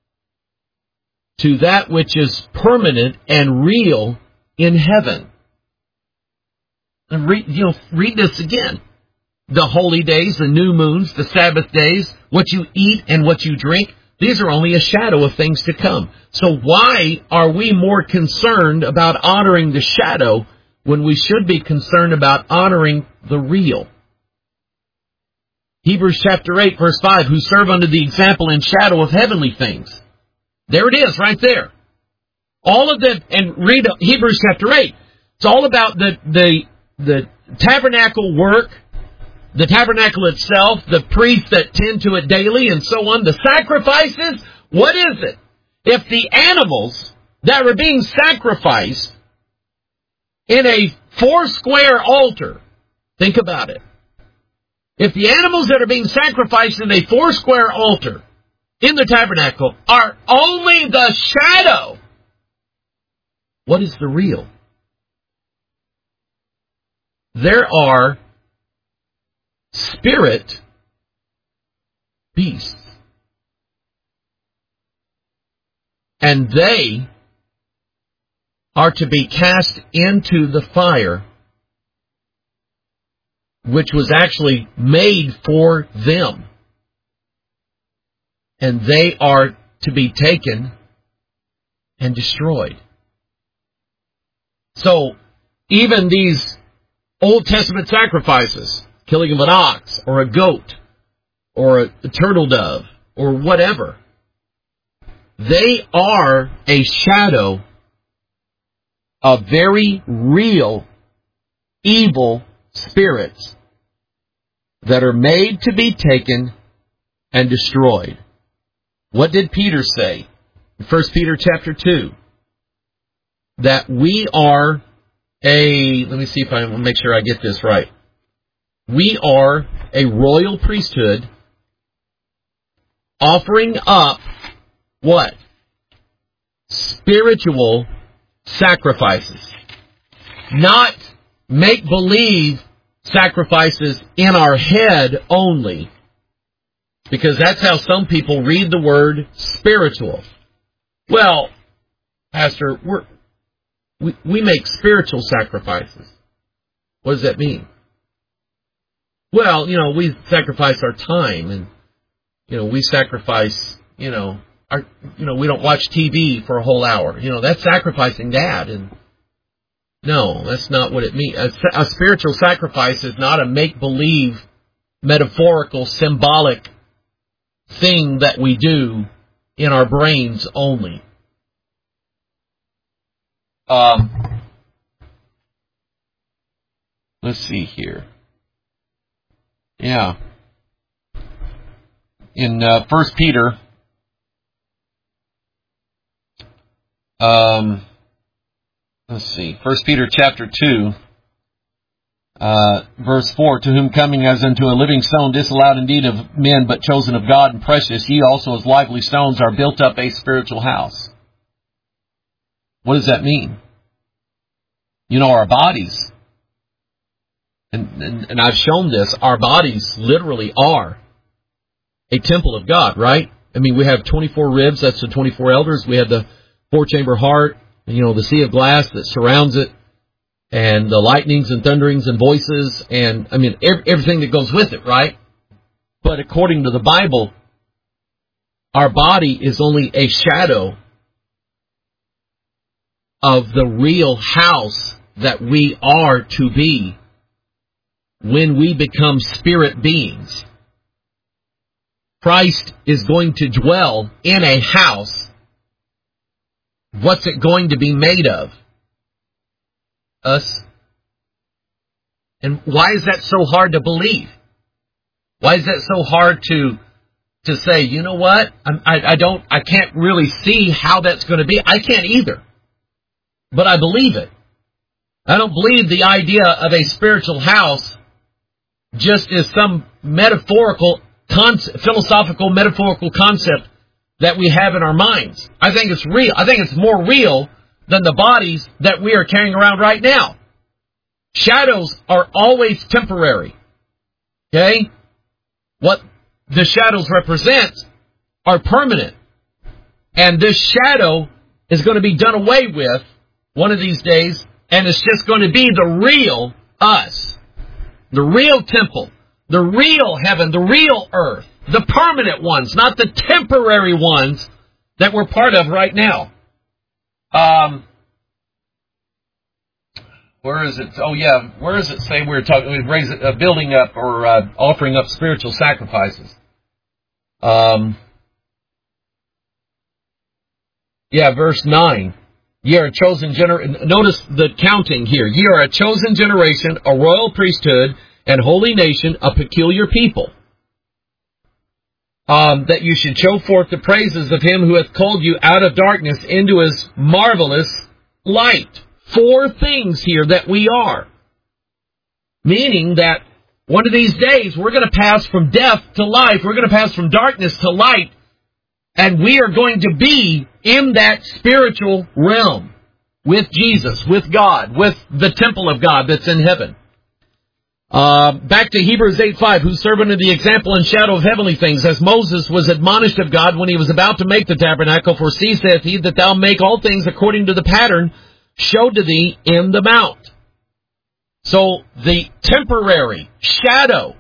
to that which is permanent and real in heaven. And read, you know, read this again. The holy days, the new moons, the Sabbath days, what you eat and what you drink, these are only a shadow of things to come. So why are we more concerned about honoring the shadow when we should be concerned about honoring the real? Hebrews chapter eight, verse five, who serve under the example and shadow of heavenly things. There it is, right there. All of the, and read Hebrews chapter eight. It's all about the, the, the tabernacle work, the tabernacle itself, the priests that tend to it daily, and so on. The sacrifices, what is it? If the animals that were being sacrificed in a four-square altar, think about it. If the animals that are being sacrificed in a four-square altar in the tabernacle are only the shadow, what is the real? There are spirit beasts. And they are to be cast into the fire, which was actually made for them. And they are to be taken and destroyed. So, even these Old Testament sacrifices, killing of an ox, or a goat, or a, a turtle dove, or whatever, they are a shadow of very real evil spirits that are made to be taken and destroyed. What did Peter say in First Peter chapter two? That we are a, let me see if I will make sure I get this right. We are a royal priesthood offering up what? Spiritual sacrifices. Not make-believe sacrifices in our head only. Because that's how some people read the word spiritual. Well, Pastor, we're, we, we make spiritual sacrifices. What does that mean? Well, you know, we sacrifice our time, and, you know, we sacrifice, you know, our, you know, we don't watch T V for a whole hour. You know, that's sacrificing that. And no, that's not what it means. A, a spiritual sacrifice is not a make-believe, metaphorical, symbolic thing that we do in our brains only. Um, let's see here. Yeah. In uh, First Peter, um, let's see, First Peter chapter two, uh, verse four, to whom coming as unto a living stone, disallowed indeed of men, but chosen of God and precious, ye also as lively stones are built up a spiritual house. What does that mean? You know, our bodies, and, and, and I've shown this, our bodies literally are a temple of God, right? I mean, we have twenty-four ribs, that's the twenty-four elders. We have the four-chamber heart, you know, the sea of glass that surrounds it, and the lightnings and thunderings and voices, and, I mean, every, everything that goes with it, right? But according to the Bible, our body is only a shadow of the real house that we are to be when we become spirit beings. Christ is going to dwell in a house. What's it going to be made of? Us. And why is that so hard to believe? Why is that so hard to to say, you know what? I'm, I, I don't, I can't really see how that's going to be. I can't either. But I believe it. I don't believe the idea of a spiritual house just is some metaphorical, concept, philosophical, metaphorical concept that we have in our minds. I think it's real. I think it's more real than the bodies that we are carrying around right now. Shadows are always temporary. Okay? What the shadows represent are permanent. And this shadow is going to be done away with one of these days, and it's just going to be the real us. The real temple. The real heaven. The real earth. The permanent ones, not the temporary ones that we're part of right now. Um, where is it? Oh, yeah. Where does it say we're talking, we raise it, uh, building up or uh, offering up spiritual sacrifices? Um, yeah, verse nine. Ye are a chosen generation. Notice the counting here. Ye are a chosen generation, a royal priesthood, and holy nation, a peculiar people. Um, that you should show forth the praises of him who hath called you out of darkness into his marvelous light. Four things here that we are. Meaning that one of these days we're going to pass from death to life. We're going to pass from darkness to light. And we are going to be in that spiritual realm with Jesus, with God, with the temple of God that's in heaven. Uh, back to Hebrews eight five, who serve unto the example and shadow of heavenly things, as Moses was admonished of God when he was about to make the tabernacle, for see, saith he, that thou make all things according to the pattern showed to thee in the mount. So the temporary shadow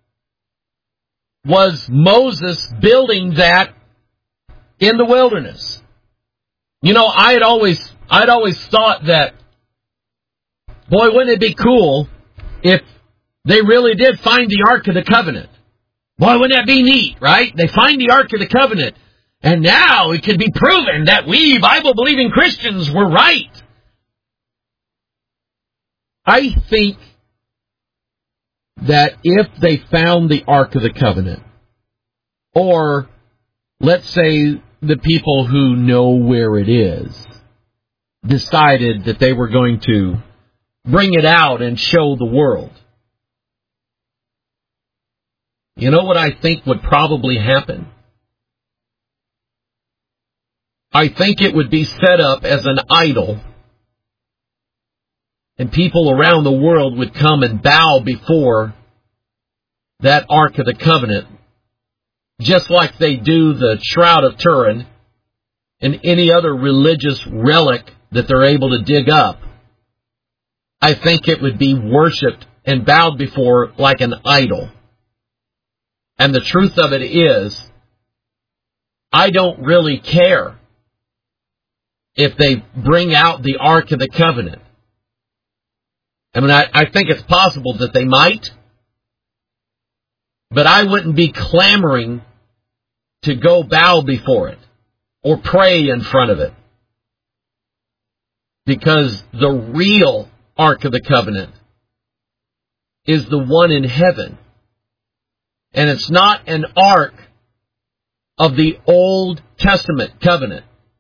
was Moses building that in the wilderness. You know, I had always, I'd always thought that, boy, wouldn't it be cool if they really did find the Ark of the Covenant. Boy, wouldn't that be neat, right? They find the Ark of the Covenant, and now it could be proven that we Bible-believing Christians were right. I think that if they found the Ark of the Covenant, or let's say the people who know where it is decided that they were going to bring it out and show the world, you know what I think would probably happen? I think it would be set up as an idol, and people around the world would come and bow before that Ark of the Covenant, just like they do the Shroud of Turin and any other religious relic that they're able to dig up. I think it would be worshipped and bowed before like an idol. And the truth of it is, I don't really care if they bring out the Ark of the Covenant. I mean, I, I think it's possible that they might, but I wouldn't be clamoring to go bow before it or pray in front of it. Because the real Ark of the Covenant is the one in heaven. And it's not an ark of the Old Testament covenant.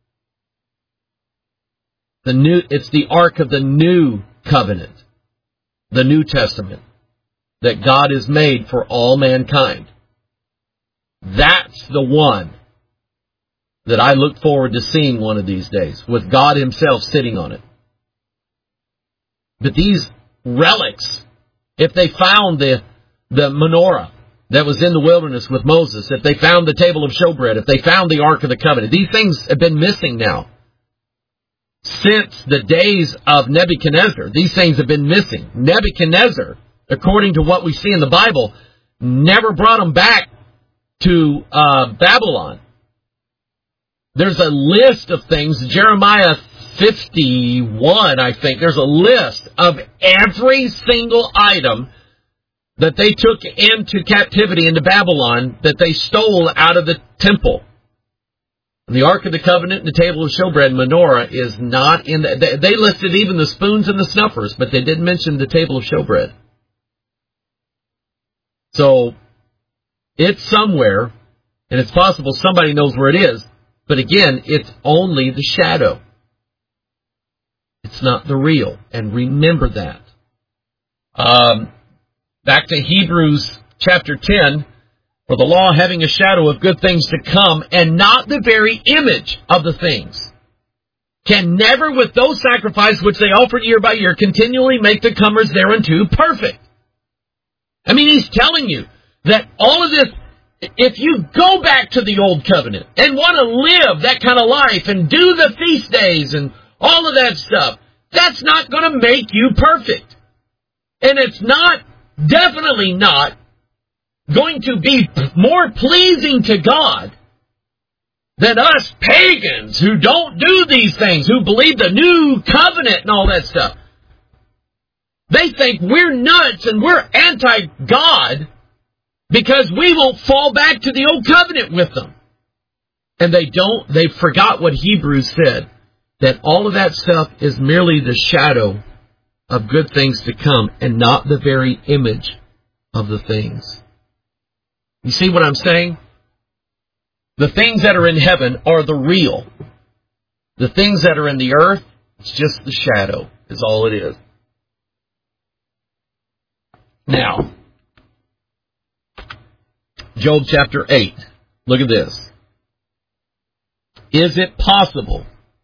The new, it's the ark of the new covenant, the New Testament, that God has made for all mankind. That's the one that I look forward to seeing one of these days, with God himself sitting on it. But these relics, if they found the, the menorah that was in the wilderness with Moses, if they found the table of showbread, if they found the Ark of the Covenant, these things have been missing now. Since the days of Nebuchadnezzar, these things have been missing. Nebuchadnezzar, according to what we see in the Bible, never brought them back to uh, Babylon. There's a list of things, Jeremiah fifty-one, I think, there's a list of every single item that they took into captivity into Babylon that they stole out of the temple. The Ark of the Covenant and the table of showbread menorah is not in the... They, they listed even the spoons and the snuffers, but they didn't mention the table of showbread. So, it's somewhere, and it's possible somebody knows where it is, but again, it's only the shadow. It's not the real, and remember that. Um, back to Hebrews chapter ten, for the law having a shadow of good things to come, and not the very image of the things, can never with those sacrifices which they offered year by year continually make the comers thereunto perfect. I mean, he's telling you that all of this, if you go back to the old covenant and want to live that kind of life and do the feast days and all of that stuff, that's not going to make you perfect. And it's not, definitely not, going to be more pleasing to God than us pagans who don't do these things, who believe the new covenant and all that stuff. They think we're nuts and we're anti-God because we won't fall back to the old covenant with them. And they don't, they forgot what Hebrews said, that all of that stuff is merely the shadow of good things to come and not the very image of the things. You see what I'm saying? The things that are in heaven are the real. The things that are in the earth, it's just the shadow, is all it is. Now, Job chapter eight. Look at this. Is it possible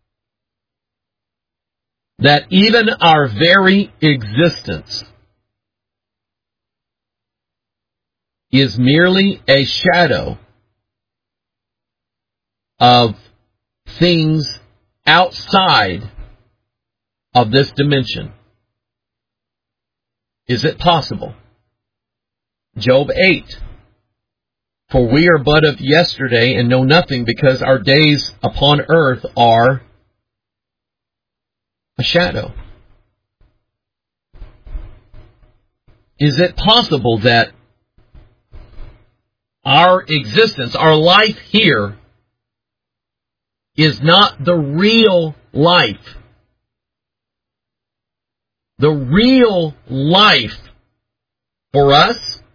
that even our very existence is merely a shadow of things outside of this dimension? Is it possible? Job eight. For we are but of yesterday and know nothing, because our days upon earth are a shadow. Is it possible that our existence, our life here, is not the real life? The real life for us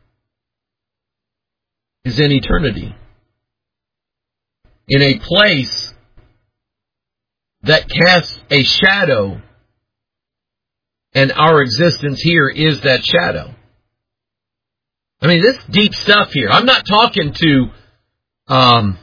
is in eternity, in a place that casts a shadow, and our existence here is that shadow. I mean, this deep stuff here. I'm not talking to, um,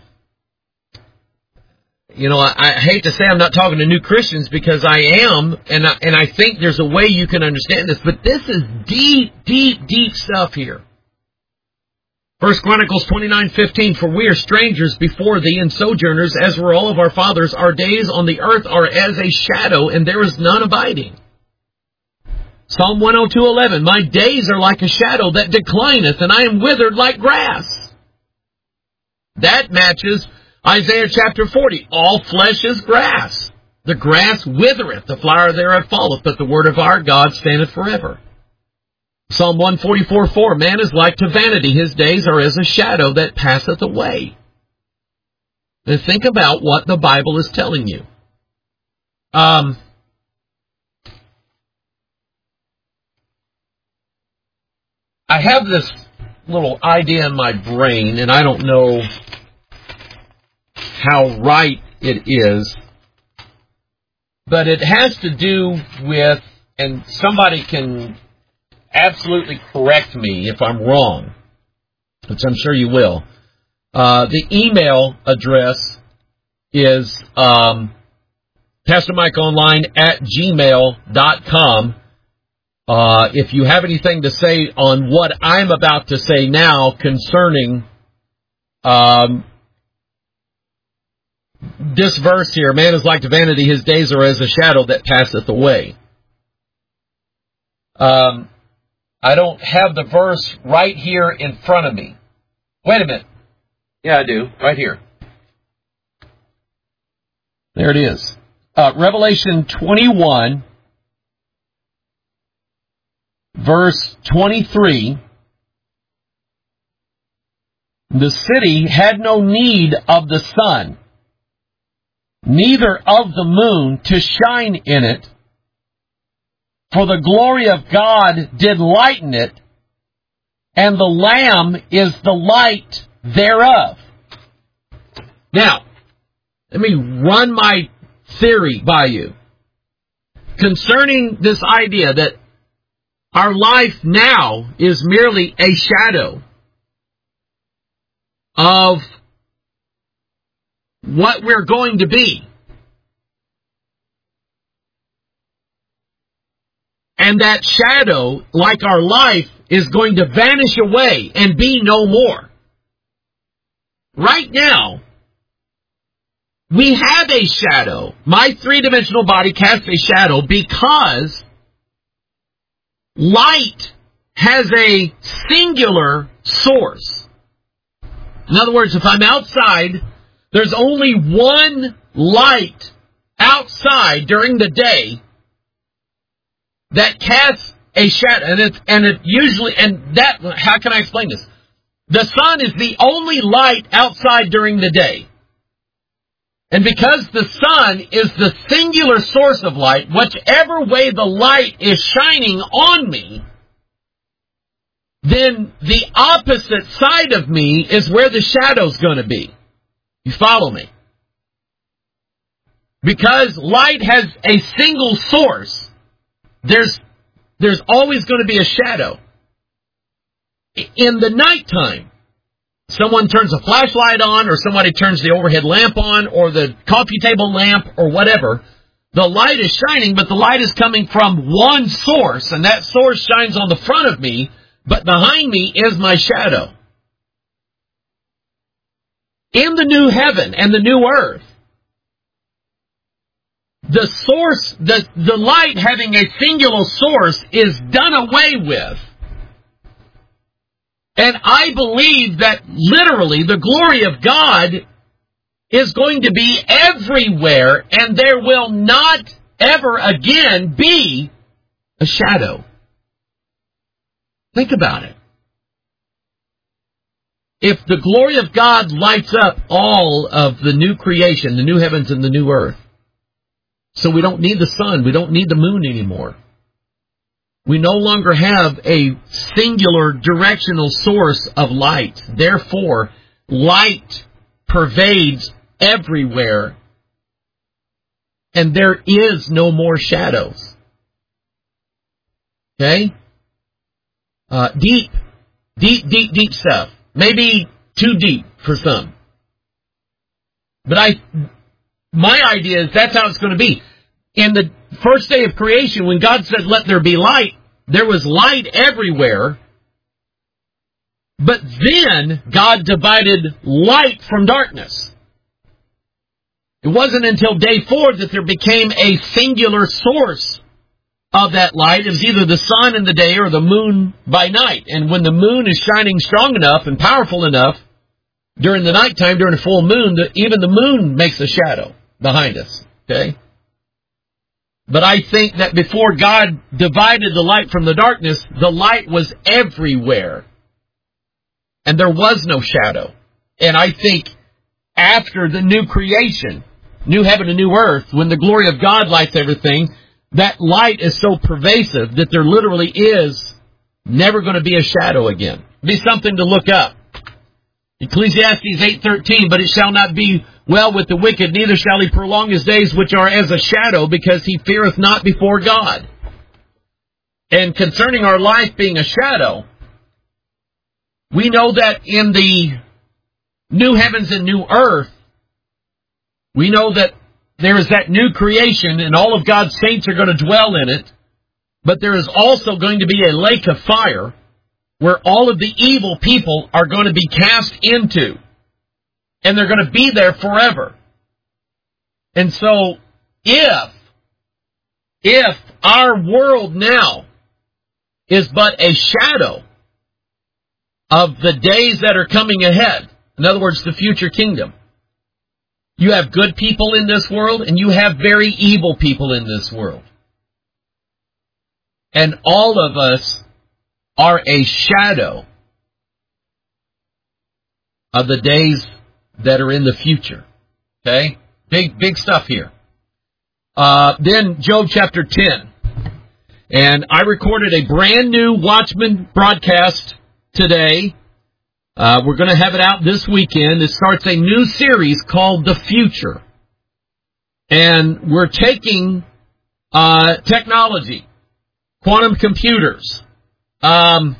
you know, I, I hate to say I'm not talking to new Christians, because I am, and I, and I think there's a way you can understand this, but this is deep, deep, deep stuff here. First Chronicles twenty-nine fifteen, for we are strangers before thee and sojourners, as were all of our fathers. Our days on the earth are as a shadow, and there is none abiding. Psalm one oh two eleven, my days are like a shadow that declineth, and I am withered like grass. That matches Isaiah chapter forty, all flesh is grass. The grass withereth, the flower thereof falleth, but the word of our God standeth forever. Psalm one forty-four four, man is like to vanity, his days are as a shadow that passeth away. Now think about what the Bible is telling you. Um, I have this little idea in my brain, and I don't know how right it is, but it has to do with, and somebody can absolutely correct me if I'm wrong, which I'm sure you will. Uh, the email address is um, Pastor Mike Online at gmail dot com. Uh, if you have anything to say on what I'm about to say now concerning um, this verse here, man is like to vanity, his days are as a shadow that passeth away. Um, I don't have the verse right here in front of me. Wait a minute. Yeah, I do. Right here. There it is. Uh, Revelation twenty-one, verse twenty-three. The city had no need of the sun, neither of the moon to shine in it, for the glory of God did lighten it, and the Lamb is the light thereof. Now, let me run my theory by you concerning this idea that our life now is merely a shadow of what we're going to be. And that shadow, like our life, is going to vanish away and be no more. Right now, we have a shadow. My three-dimensional body casts a shadow because light has a singular source. In other words, if I'm outside, there's only one light outside during the day that casts a shadow, and it, and it usually, and that, how can I explain this? The sun is the only light outside during the day. And because the sun is the singular source of light, whichever way the light is shining on me, then the opposite side of me is where the shadow's going to be. You follow me? Because light has a single source, there's there's always going to be a shadow. In the nighttime, someone turns a flashlight on, or somebody turns the overhead lamp on, or the coffee table lamp, or whatever. The light is shining, but the light is coming from one source, and that source shines on the front of me, but behind me is my shadow. In the new heaven and the new earth, the source, the, the light having a singular source is done away with. And I believe that literally the glory of God is going to be everywhere, and there will not ever again be a shadow. Think about it. If the glory of God lights up all of the new creation, the new heavens and the new earth, so we don't need the sun, we don't need the moon anymore. We no longer have a singular directional source of light. Therefore, light pervades everywhere, and there is no more shadows. Okay? Uh, deep, deep, deep, deep stuff. Maybe too deep for some. But I, my idea is that's how it's going to be. In the first day of creation, when God said, let there be light, there was light everywhere. But then God divided light from darkness. It wasn't until day four that there became a singular source of that light. It was either the sun in the day or the moon by night. And when the moon is shining strong enough and powerful enough during the nighttime, during a full moon, that even the moon makes a shadow behind us. Okay? But I think that before God divided the light from the darkness, the light was everywhere. And there was no shadow. And I think after the new creation, new heaven and new earth, when the glory of God lights everything, that light is so pervasive that there literally is never going to be a shadow again. Be something to look up. Ecclesiastes eight thirteen, but it shall not be well with the wicked, neither shall he prolong his days which are as a shadow, because he feareth not before God. And concerning our life being a shadow, we know that in the new heavens and new earth, we know that there is that new creation and all of God's saints are going to dwell in it. But there is also going to be a lake of fire where all of the evil people are going to be cast into. And they're going to be there forever. And so if, if our world now is but a shadow of the days that are coming ahead, In other words, the future kingdom. You have good people in this world, and you have very evil people in this world. And all of us are a shadow of the days that are in the future. Okay? Big, big stuff here. Uh, then Job chapter ten. And I recorded a brand new Watchman broadcast today. Uh, we're going to have it out this weekend. It starts a new series called The Future. And we're taking uh, technology, quantum computers, um,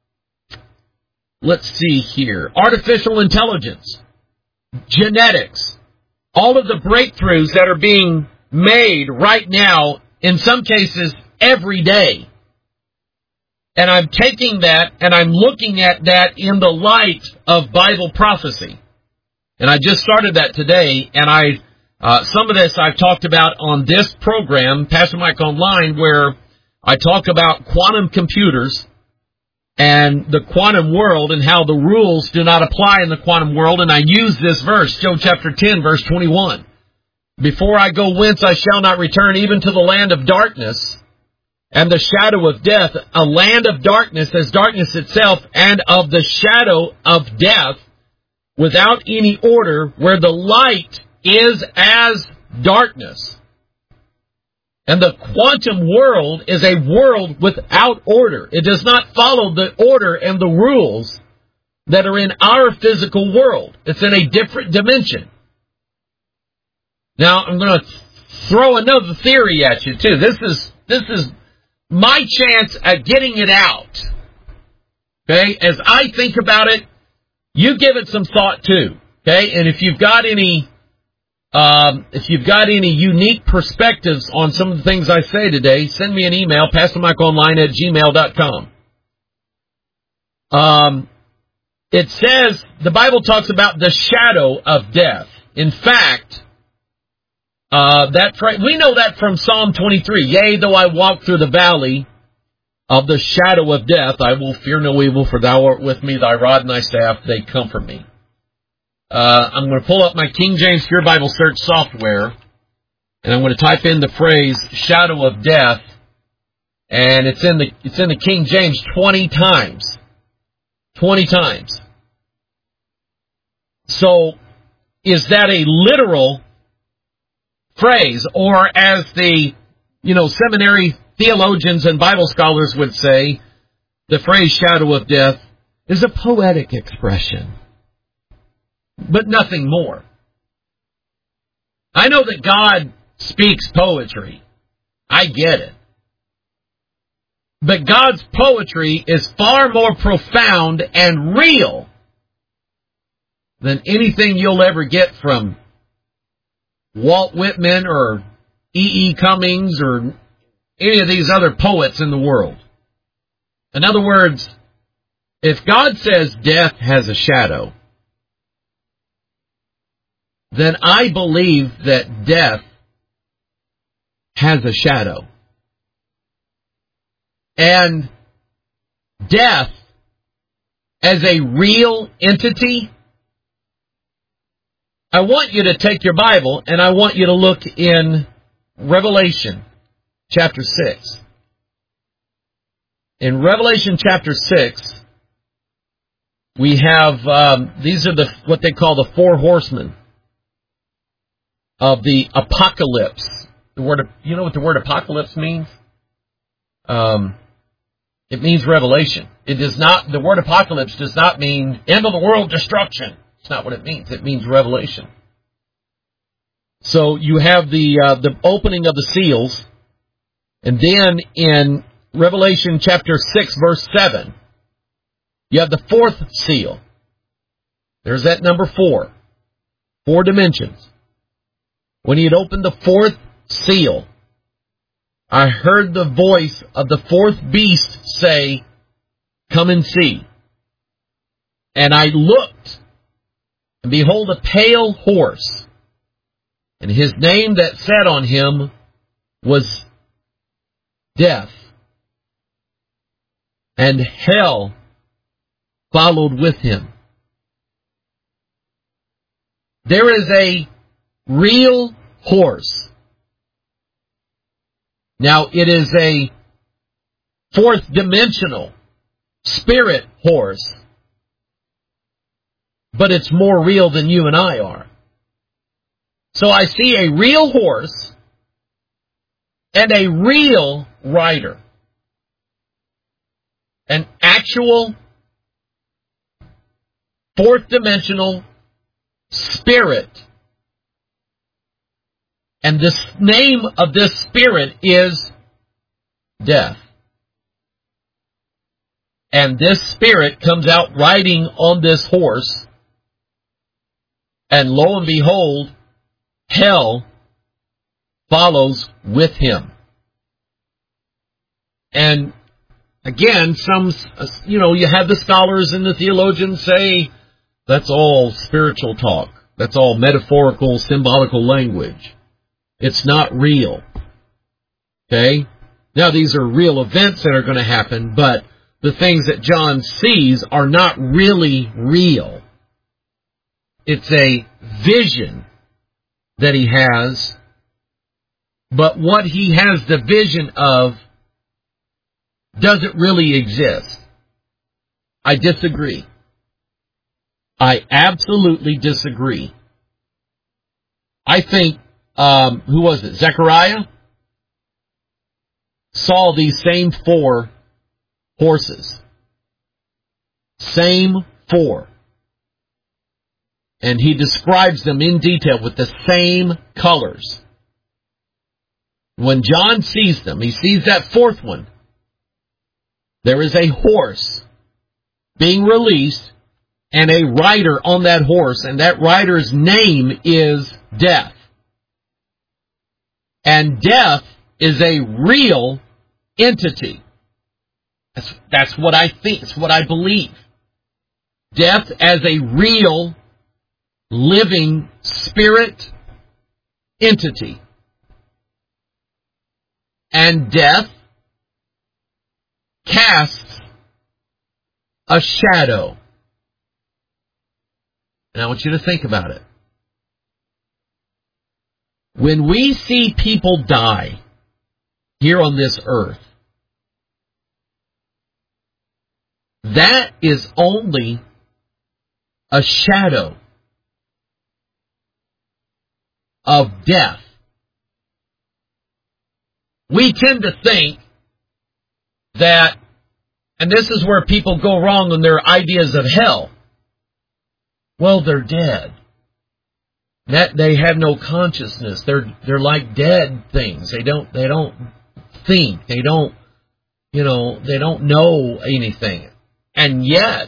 let's see here, artificial intelligence, genetics, all of the breakthroughs that are being made right now, in some cases every day. And I'm taking that and I'm looking at that in the light of Bible prophecy. And I just started that today, and I uh, some of this I've talked about on this program, Pastor Mike Online, where I talk about quantum computers and the quantum world and how the rules do not apply in the quantum world. And I use this verse, Job chapter ten, verse twenty-one. Before I go whence I shall not return, even to the land of darkness and the shadow of death, a land of darkness as darkness itself, and of the shadow of death, without any order, where the light is as darkness. And the quantum world is a world without order. It does not follow the order and the rules that are in our physical world. It's in a different dimension. Now, I'm going to throw another theory at you, too. This is, this is my chance at getting it out. Okay? As I think about it, you give it some thought, too. Okay? And if you've got any, um, if you've got any unique perspectives on some of the things I say today, send me an email, pastor mike online at gmail dot com. Um, it says, the Bible talks about the shadow of death. In fact, Uh, that we know that from Psalm twenty-three. Yea, though I walk through the valley of the shadow of death, I will fear no evil, for thou art with me, thy rod and thy staff, they comfort me. Uh, I'm going to pull up my King James Pure Bible Search software, and I'm going to type in the phrase shadow of death, and it's in the it's in the King James twenty times. twenty times. So, is that a literal phrase, or as the, you know, seminary theologians and Bible scholars would say, the phrase shadow of death is a poetic expression, but nothing more. I know that God speaks poetry. I get it. But God's poetry is far more profound and real than anything you'll ever get from Walt Whitman or E E. Cummings or any of these other poets in the world. In other words, if God says death has a shadow, then I believe that death has a shadow. And death as a real entity, I want you to take your Bible and I want you to look in Revelation chapter six. In Revelation chapter six, we have, um, these are the what they call the four horsemen of the apocalypse. The word, you know what the word apocalypse means? Um, it means revelation. It does not, the word apocalypse does not mean end of the world, destruction. It's not what it means. It means revelation. So you have the uh, the opening of the seals, and then in Revelation chapter six, verse seven, you have the fourth seal. There's that number four. Four dimensions. When he had opened the fourth seal, I heard the voice of the fourth beast say, "Come and see." And I looked, and behold, a pale horse, and his name that sat on him was Death, and hell followed with him. There is a real horse. Now, it is a fourth dimensional spirit horse, but it's more real than you and I are. So I see a real horse and a real rider. An actual fourth dimensional spirit. And the name of this spirit is death. And this spirit comes out riding on this horse. And lo and behold, hell follows with him. And again, some, you know, you have the scholars and the theologians say that's all spiritual talk. That's all metaphorical, symbolical language. It's not real. Okay? Now, these are real events that are going to happen, but the things that John sees are not really real. It's a vision that he has, but what he has the vision of doesn't really exist. I disagree. I absolutely disagree. I think, um, who was it? Zechariah saw these same four horses. Same four. And he describes them in detail with the same colors. When John sees them, he sees that fourth one. There is a horse being released and a rider on that horse, and that rider's name is Death. And death is a real entity. That's, that's what I think. It's what I believe. Death as a real living spirit entity. And death casts a shadow. And I want you to think about it. When we see people die here on this earth, that is only a shadow of death. We tend to think that, and this is where people go wrong on their ideas of hell. Well, they're dead. That they have no consciousness. They're they're like dead things. They don't they don't think. They don't you know they don't know anything. And yet,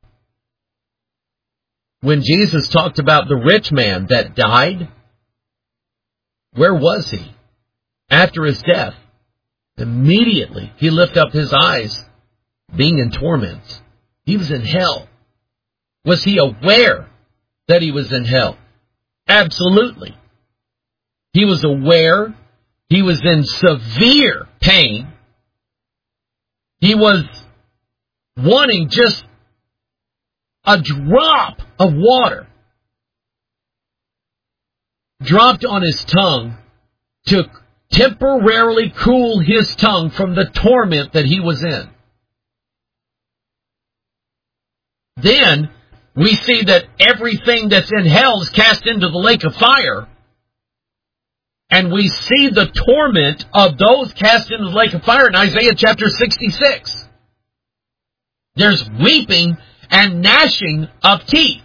when Jesus talked about the rich man that died, where was he? After his death, immediately he lifted up his eyes, being in torments. He was in hell. Was he aware that he was in hell? Absolutely. He was aware. He was in severe pain. He was wanting just a drop of water dropped on his tongue to temporarily cool his tongue from the torment that he was in. Then we see that everything that's in hell is cast into the lake of fire. And we see the torment of those cast into the lake of fire in Isaiah chapter sixty-six. There's weeping and gnashing of teeth.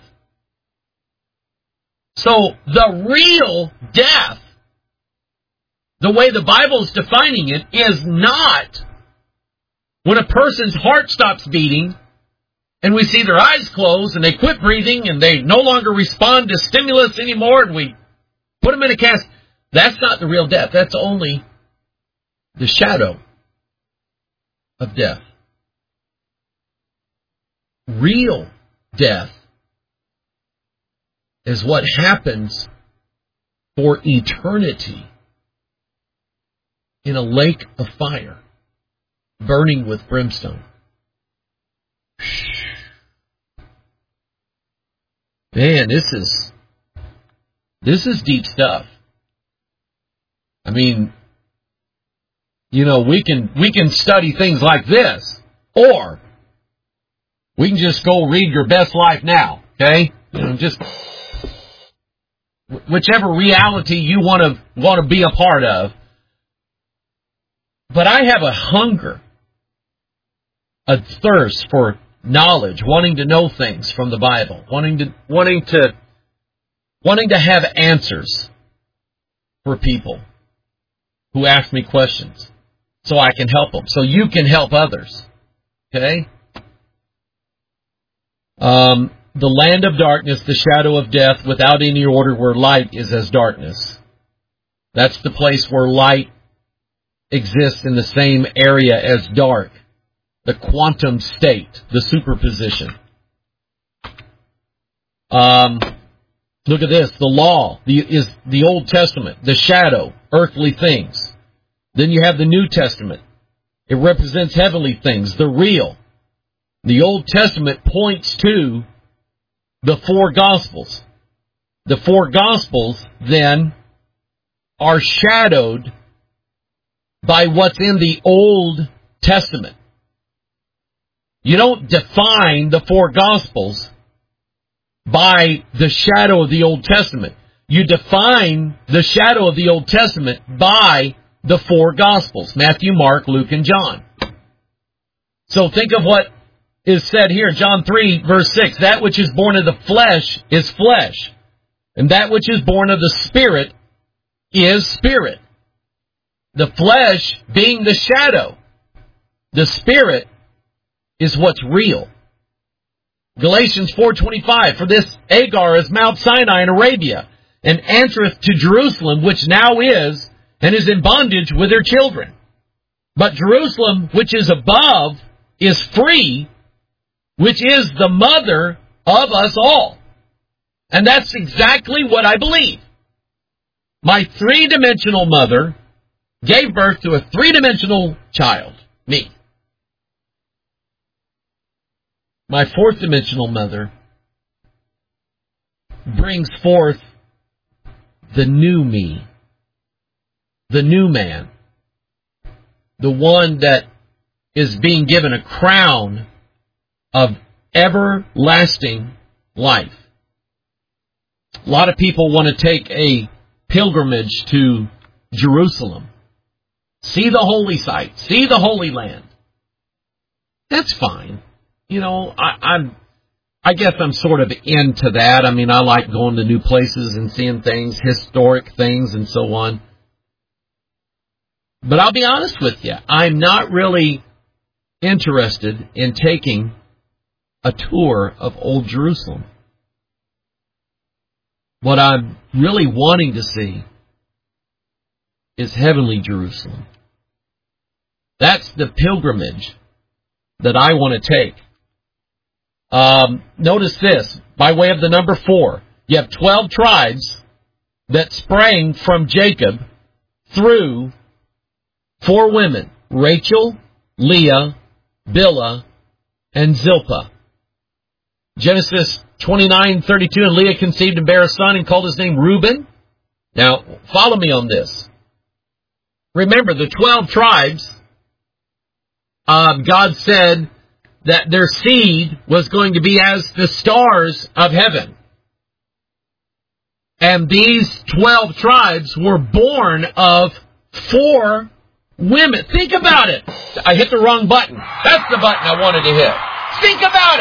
So the real death, the way the Bible is defining it, is not when a person's heart stops beating and we see their eyes close and they quit breathing and they no longer respond to stimulus anymore and we put them in a cast. That's not the real death. That's only the shadow of death. Real death is what happens for eternity in a lake of fire, burning with brimstone. Man, this is This is deep stuff. I mean, you know, we can we can study things like this, or we can just go read Your Best Life Now, okay? You know, just whichever reality you want to want to be a part of. But I have a hunger, a thirst for knowledge, wanting to know things from the Bible, wanting to wanting to wanting to have answers for people who ask me questions, so I can help them, so you can help others. Okay? Um, the land of darkness, the shadow of death, without any order, where light is as darkness. That's the place where light exists in the same area as dark. The quantum state, the superposition. Um, look at this. The law the, is the Old Testament, the shadow, earthly things. Then you have the New Testament. It represents heavenly things, the real. The Old Testament points to the four Gospels. The four Gospels, then, are shadowed by what's in the Old Testament. You don't define the four Gospels by the shadow of the Old Testament. You define the shadow of the Old Testament by the four Gospels: Matthew, Mark, Luke, and John. So think of what is said here, John three, verse six. That which is born of the flesh is flesh, and that which is born of the Spirit is spirit. The flesh being the shadow. The Spirit is what's real. Galatians four twenty-five, for this Agar is Mount Sinai in Arabia, and answereth to Jerusalem, which now is, and is in bondage with her children. But Jerusalem, which is above, is free, which is the mother of us all. And that's exactly what I believe. My three-dimensional mother gave birth to a three-dimensional child, me. My fourth-dimensional mother brings forth the new me, the new man, the one that is being given a crown of everlasting life. A lot of people want to take a pilgrimage to Jerusalem. See the holy site. See the Holy Land. That's fine. You know, I, I'm, I guess I'm sort of into that. I mean, I like going to new places and seeing things, historic things and so on. But I'll be honest with you, I'm not really interested in taking a tour of Old Jerusalem. What I'm really wanting to see is heavenly Jerusalem. That's the pilgrimage that I want to take. Um, notice this, by way of the number four, you have twelve tribes that sprang from Jacob through four women: Rachel, Leah, Bilhah, and Zilpah. Genesis twenty-nine thirty-two, and Leah conceived and bare a son and called his name Reuben. Now, follow me on this. Remember, the twelve tribes, uh, God said that their seed was going to be as the stars of heaven. And these twelve tribes were born of four women. Think about it. I hit the wrong button. That's the button I wanted to hit. Think about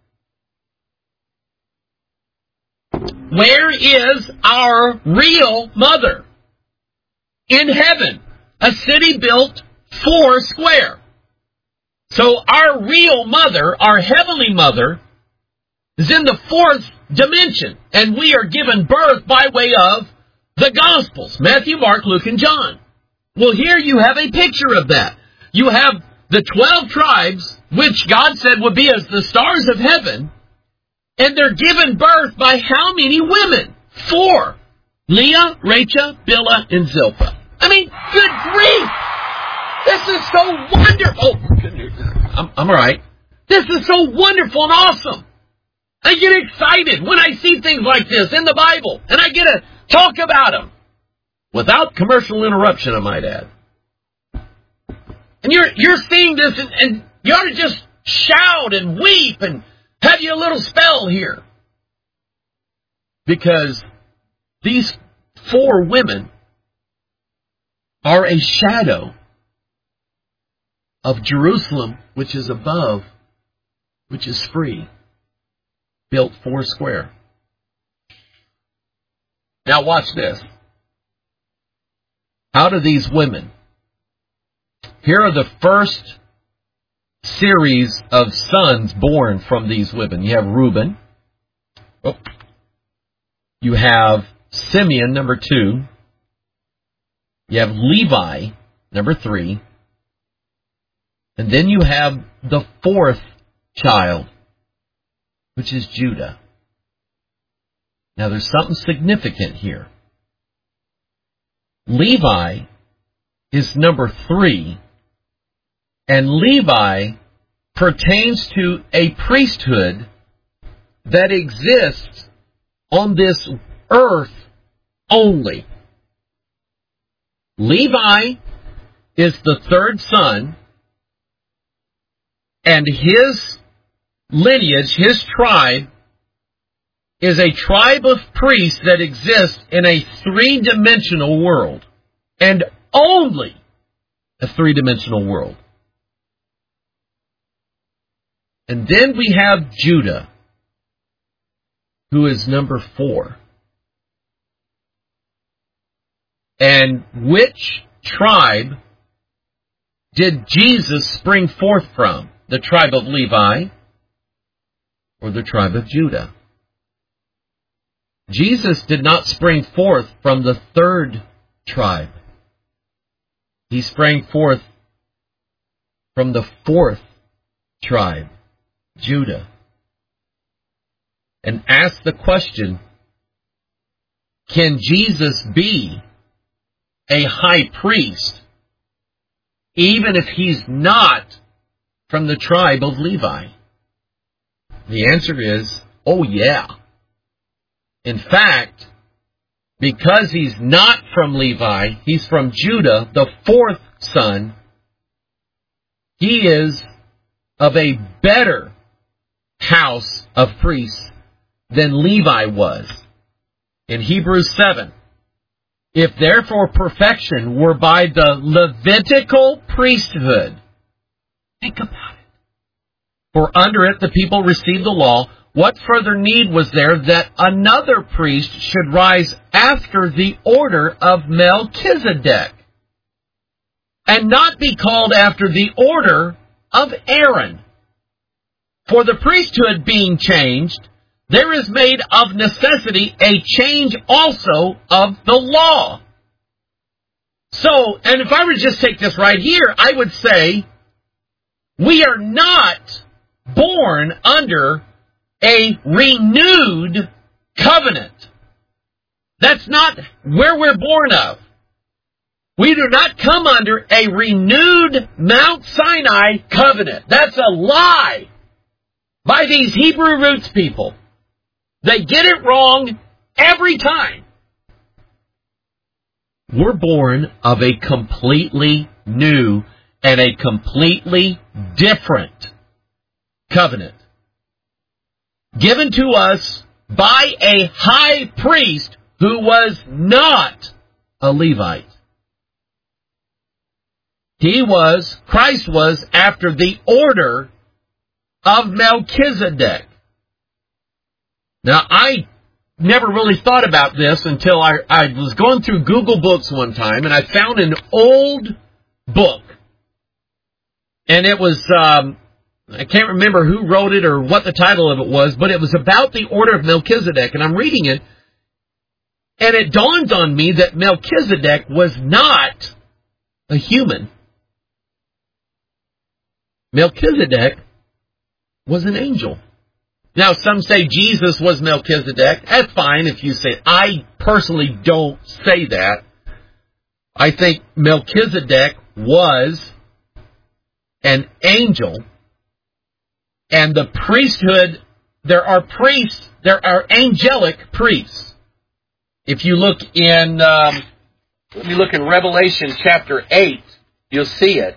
it. Where is our real mother? In heaven. A city built four square. So our real mother, our heavenly mother, is in the fourth dimension. And we are given birth by way of the Gospels: Matthew, Mark, Luke, and John. Well, here you have a picture of that. You have the twelve tribes, which God said would be as the stars of heaven, and they're given birth by how many women? Four. Leah, Rachel, Bilhah, and Zilpah. I mean, good grief! This is so wonderful. I'm, I'm all right. This is so wonderful and awesome. I get excited when I see things like this in the Bible, and I get a Talk about them. Without commercial interruption, I might add. And you're you're seeing this, and, and you ought to just shout and weep and have you a little spell here. Because these four women are a shadow of Jerusalem, which is above, which is free, built four square. Now watch this. Out of these women, here are the first series of sons born from these women. You have Reuben. Oh. You have Simeon, number two. You have Levi, number three. And then you have the fourth child, which is Judah. Now there's something significant here. Levi is number three, and Levi pertains to a priesthood that exists on this earth only. Levi is the third son, and his lineage, his tribe, is a tribe of priests that exists in a three-dimensional world, and only a three-dimensional world. And then we have Judah, who is number four. And which tribe did Jesus spring forth from? The tribe of Levi or the tribe of Judah? Jesus did not spring forth from the third tribe. He sprang forth from the fourth tribe, Judah. And asked the question, can Jesus be a high priest even if he's not from the tribe of Levi? The answer is, oh yeah. In fact, because he's not from Levi, he's from Judah, the fourth son, he is of a better house of priests than Levi was. In Hebrews seven, if therefore perfection were by the Levitical priesthood, think about it. For under it the people received the law, what further need was there that another priest should rise after the order of Melchizedek, and not be called after the order of Aaron? For the priesthood being changed, there is made of necessity a change also of the law. So, and if I were to just take this right here, I would say, we are not born under a renewed covenant. That's not where we're born of. We do not come under a renewed Mount Sinai covenant. That's a lie by these Hebrew roots people. They get it wrong every time. We're born of a completely new and a completely different covenant, given to us by a high priest who was not a Levite. He was, Christ was, after the order of Melchizedek. Now, I never really thought about this until I, I was going through Google Books one time, and I found an old book. And it was, um, I can't remember who wrote it or what the title of it was, but it was about the order of Melchizedek. And I'm reading it, and it dawns on me that Melchizedek was not a human. Melchizedek was an angel. Now, some say Jesus was Melchizedek. That's fine if you say. I personally don't say that. I think Melchizedek was an angel. And the priesthood, there are priests, there are angelic priests. If you look in, um, let me look in Revelation chapter eight, you'll see it.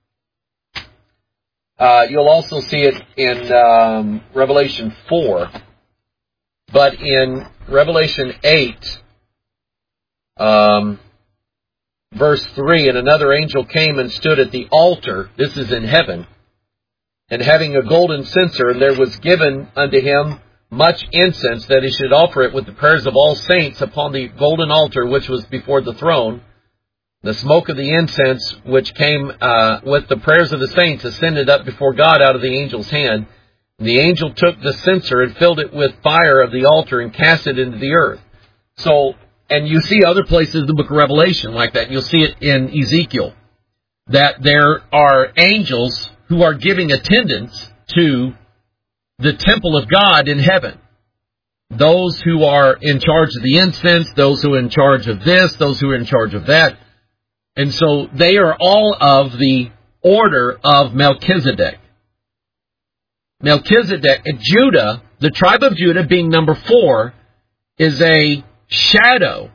Uh, you'll also see it in um, Revelation four. But in Revelation eight, um, verse three, and another angel came and stood at the altar, this is in heaven, and having a golden censer, and there was given unto him much incense, that he should offer it with the prayers of all saints upon the golden altar which was before the throne. The smoke of the incense, which came uh, with the prayers of the saints, ascended up before God out of the angel's hand. And the angel took the censer and filled it with fire of the altar and cast it into the earth. So, and you see other places in the book of Revelation like that. You'll see it in Ezekiel, that there are angels who are giving attendance to the temple of God in heaven. Those who are in charge of the incense, those who are in charge of this, those who are in charge of that. And so they are all of the order of Melchizedek. Melchizedek, Judah, the tribe of Judah being number four, is a shadow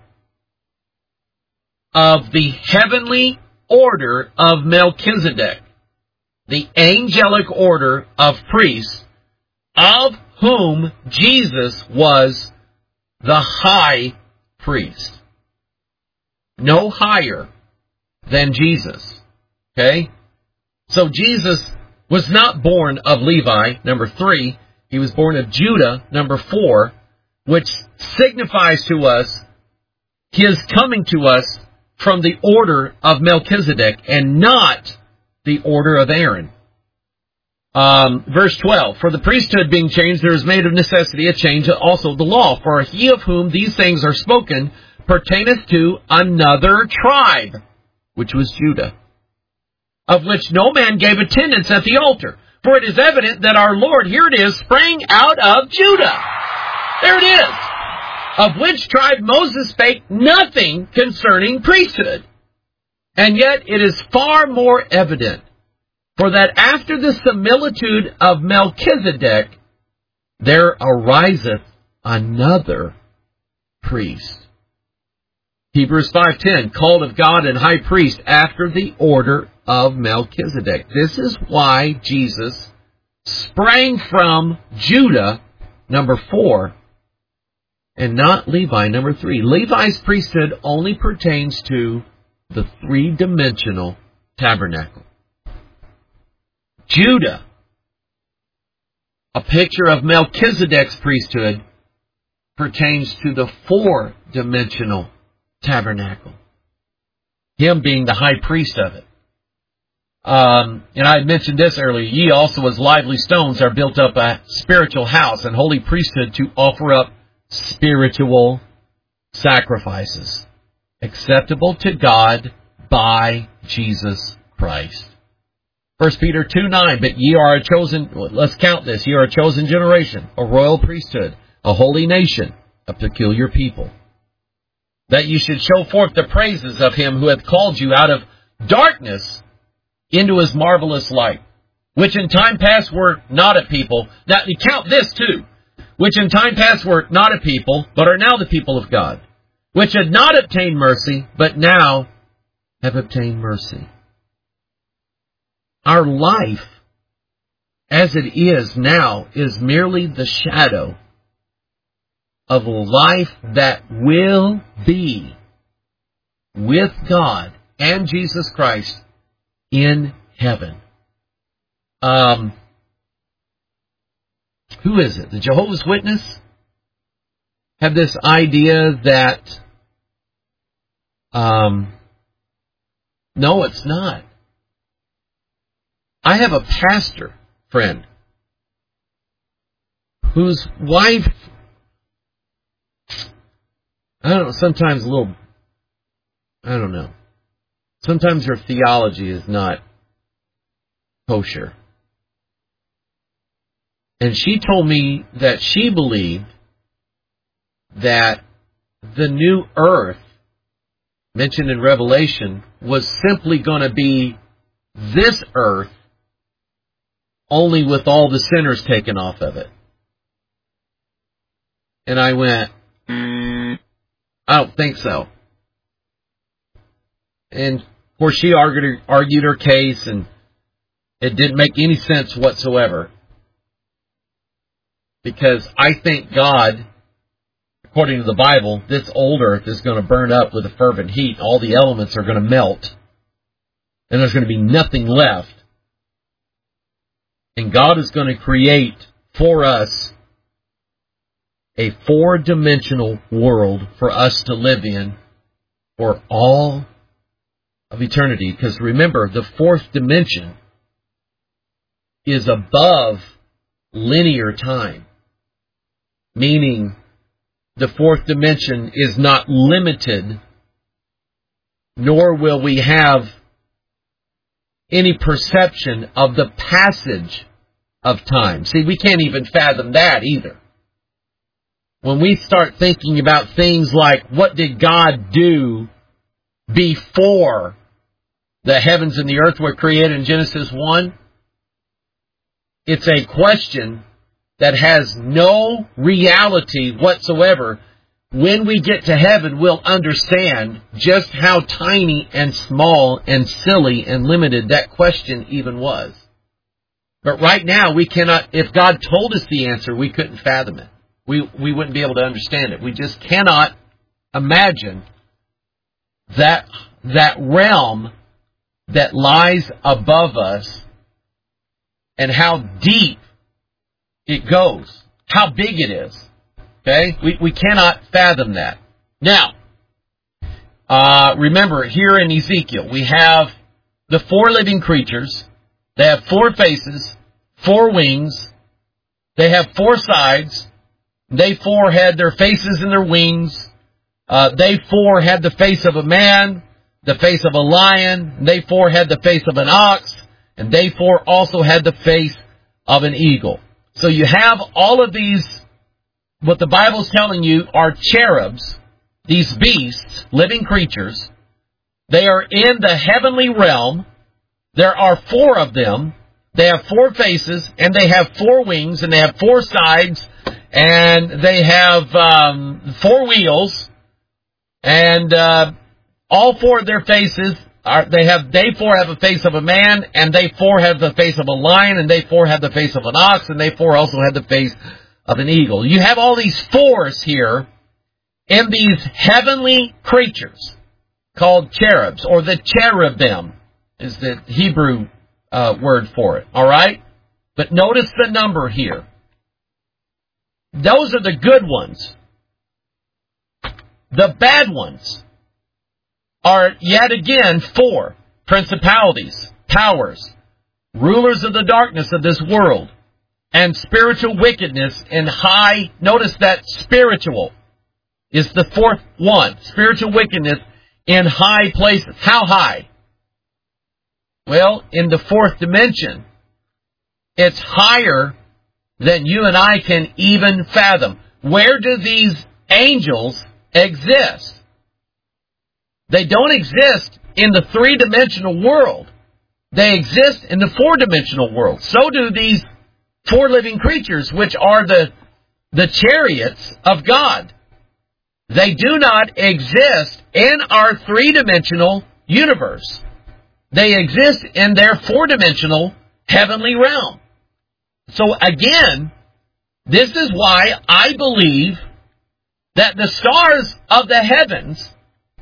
of the heavenly order of Melchizedek, the angelic order of priests, of whom Jesus was the high priest. No higher than Jesus. Okay? So Jesus was not born of Levi, number three. He was born of Judah, number four, which signifies to us his coming to us from the order of Melchizedek and not the order of Aaron. Um, verse twelve, for the priesthood being changed, there is made of necessity a change also of the law. For he of whom these things are spoken pertaineth to another tribe, which was Judah, of which no man gave attendance at the altar. For it is evident that our Lord, here it is, sprang out of Judah. There it is. Of which tribe Moses spake nothing concerning priesthood. And yet it is far more evident, for that after the similitude of Melchizedek, there ariseth another priest. Hebrews five ten, called of God and high priest after the order of Melchizedek. This is why Jesus sprang from Judah, number four, and not Levi, number three. Levi's priesthood only pertains to the three-dimensional tabernacle. Judah, a picture of Melchizedek's priesthood, pertains to the four-dimensional tabernacle, him being the high priest of it. Um, and I had mentioned this earlier. Ye also as lively stones are built up a spiritual house and holy priesthood to offer up spiritual sacrifices, acceptable to God by Jesus Christ. First Peter two nine, but ye are a chosen, let's count this, ye are a chosen generation, a royal priesthood, a holy nation, a peculiar people, that you should show forth the praises of him who hath called you out of darkness into his marvelous light, which in time past were not a people. Now, you count this too, which in time past were not a people, but are now the people of God, which had not obtained mercy, but now have obtained mercy. Our life, as it is now, is merely the shadow of a life that will be with God and Jesus Christ in heaven. Um, who is it? The Jehovah's Witness have this idea that, um, no, it's not. I have a pastor friend whose wife, I don't know, sometimes a little, I don't know. Sometimes her theology is not kosher. And she told me that she believed that the new earth mentioned in Revelation was simply going to be this earth, only with all the sinners taken off of it. And I went, I I don't think so. And, of course, she argued her, argued her case, and it didn't make any sense whatsoever. Because I think God, according to the Bible, this old earth is going to burn up with a fervent heat. All the elements are going to melt. And there's going to be nothing left. And God is going to create for us a four-dimensional world for us to live in for all of eternity. Because remember, the fourth dimension is above linear time. Meaning, the fourth dimension is not limited, nor will we have any perception of the passage of time. See, we can't even fathom that either. When we start thinking about things like, what did God do before the heavens and the earth were created in Genesis one? It's a question that has no reality whatsoever. When we get to heaven, we'll understand just how tiny and small and silly and limited that question even was. But right now, we cannot, if God told us the answer, we couldn't fathom it. We, we wouldn't be able to understand it. We just cannot imagine that, that realm that lies above us and how deep it goes, how big it is. Okay? We, we cannot fathom that. Now, uh, remember, here in Ezekiel, we have the four living creatures. They have four faces, four wings. They have four sides. They four had their faces and their wings. Uh, they four had the face of a man, the face of a lion. They four had the face of an ox. And they four also had the face of an eagle. So you have all of these, what the Bible's telling you are cherubs, these beasts, living creatures. They are in the heavenly realm. There are four of them. They have four faces, and they have four wings, and they have four sides, and they have um, four wheels, and uh, all four of their faces are, they have, they four have the face of a man, and they four have the face of a lion, and they four have the face of an ox, and they four also have the face of an eagle. You have all these fours here in these heavenly creatures called cherubs, or the cherubim is the Hebrew uh, word for it. All right? But notice the number here. Those are the good ones. The bad ones are yet again four: principalities, powers, rulers of the darkness of this world, and spiritual wickedness in high, notice that spiritual is the fourth one. Spiritual wickedness in high places. How high? Well, in the fourth dimension. It's higher than you and I can even fathom. Where do these angels exist? They don't exist in the three-dimensional world. They exist in the four-dimensional world. So do these four living creatures, which are the, the chariots of God. They do not exist in our three-dimensional universe. They exist in their four-dimensional heavenly realm. So again, this is why I believe that the stars of the heavens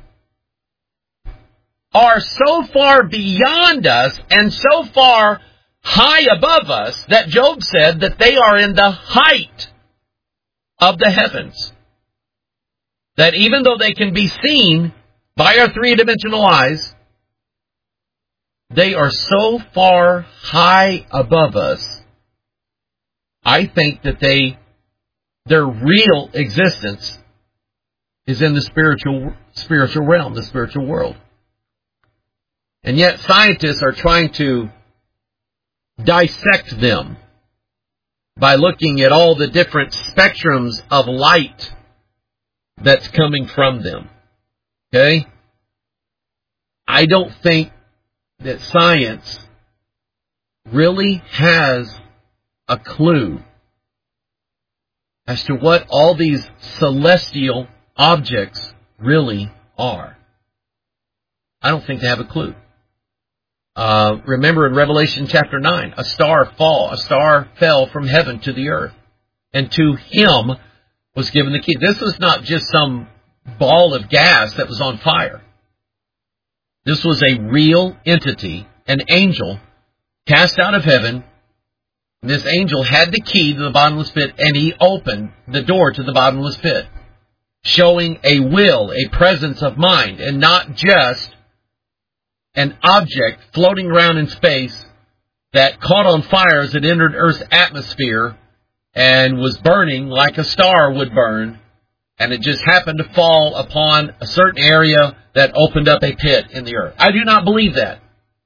are so far beyond us and so far high above us that Job said that they are in the height of the heavens. That even though they can be seen by our three-dimensional eyes, they are so far high above us, I think that they, their real existence is in the spiritual spiritual realm, the spiritual world. And yet scientists are trying to dissect them by looking at all the different spectrums of light that's coming from them. Okay? I don't think that science really has a clue as to what all these celestial objects really are? I don't think they have a clue. Uh, remember in Revelation chapter nine, a star fall, a star fell from heaven to the earth, and to him was given the key. This was not just some ball of gas that was on fire. This was a real entity, an angel cast out of heaven. This angel had the key to the bottomless pit, and he opened the door to the bottomless pit, showing a will, a presence of mind, and not just an object floating around in space that caught on fire as it entered Earth's atmosphere and was burning like a star would burn, and it just happened to fall upon a certain area that opened up a pit in the earth. I do not believe that.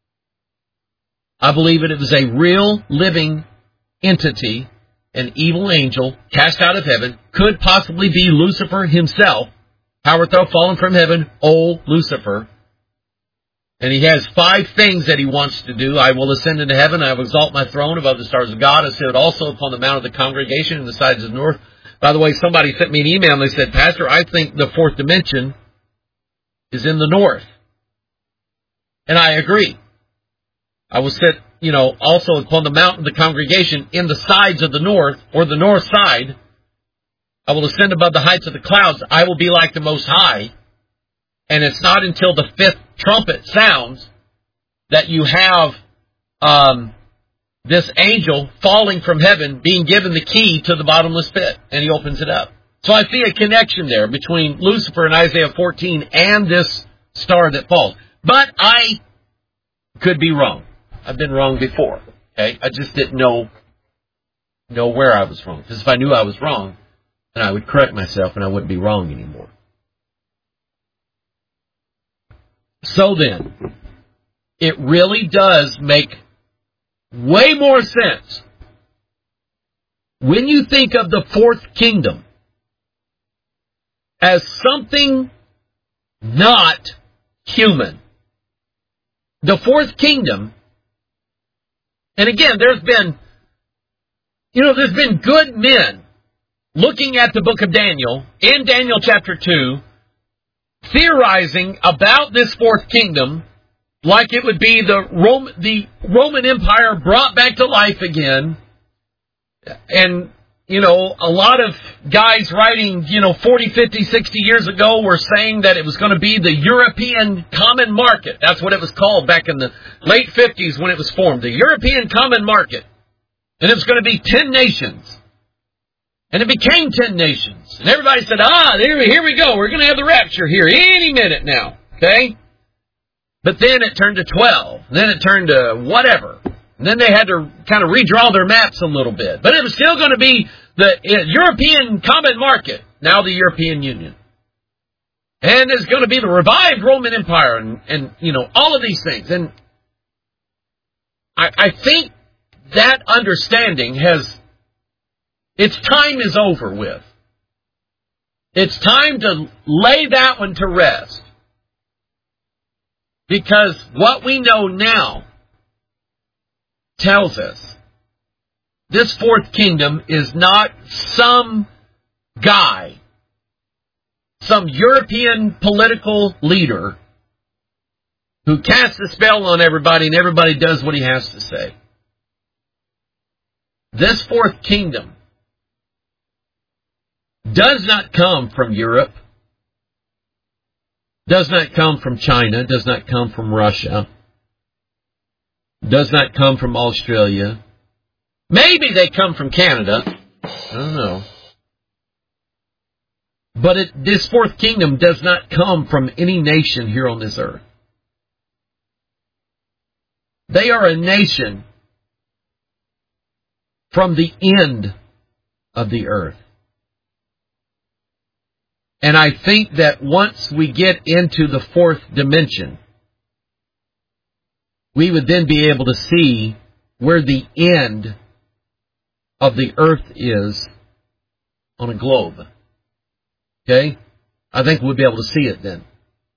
I believe that it was a real living entity, an evil angel cast out of heaven, could possibly be Lucifer himself, power throw fallen from heaven, old Lucifer. And he has five things that he wants to do. I will ascend into heaven. I will exalt my throne above the stars of God. I sit also upon the mount of the congregation in the sides of the north. By the way, somebody sent me an email and they said, Pastor, I think the fourth dimension is in the north. And I agree. I will sit, you know, also upon the mount of the congregation in the sides of the north, or the north side. I will ascend above the heights of the clouds. I will be like the Most High. And it's not until the fifth trumpet sounds that you have um, this angel falling from heaven being given the key to the bottomless pit, and he opens it up. So I see a connection there between Lucifer in Isaiah fourteen and this star that falls. But I could be wrong. I've been wrong before. Okay, I just didn't know know where I was wrong. Because if I knew I was wrong, then I would correct myself and I wouldn't be wrong anymore. So then, it really does make way more sense when you think of the fourth kingdom as something not human. The fourth kingdom, and again, there's been, you know, there's been good men looking at the book of Daniel, in Daniel chapter two, theorizing about this fourth kingdom like it would be the Roman, the Roman Empire brought back to life again. And, you know, a lot of guys writing, you know, forty, fifty, sixty years ago were saying that it was going to be the European Common Market. That's what it was called back in the late fifties when it was formed. The European Common Market. And it was going to be ten nations. And it became ten nations. And everybody said, ah, here, here we go. We're going to have the rapture here any minute now. Okay? But then it turned to twelve. And then it turned to whatever. And then they had to kind of redraw their maps a little bit. But it was still going to be the European Common Market. Now the European Union. And it's going to be the revived Roman Empire. And, and you know, all of these things. And I, I think that understanding has... Its time is over with. It's time to lay that one to rest. Because what we know now tells us this fourth kingdom is not some guy, some European political leader who casts a spell on everybody and everybody does what he has to say. This fourth kingdom does not come from Europe, does not come from China, does not come from Russia, does not come from Australia. Maybe they come from Canada. I don't know. But it, this fourth kingdom does not come from any nation here on this earth. They are a nation from the end of the earth. And I think that once we get into the fourth dimension, we would then be able to see where the end of the earth is on a globe. Okay? I think we'll be able to see it then.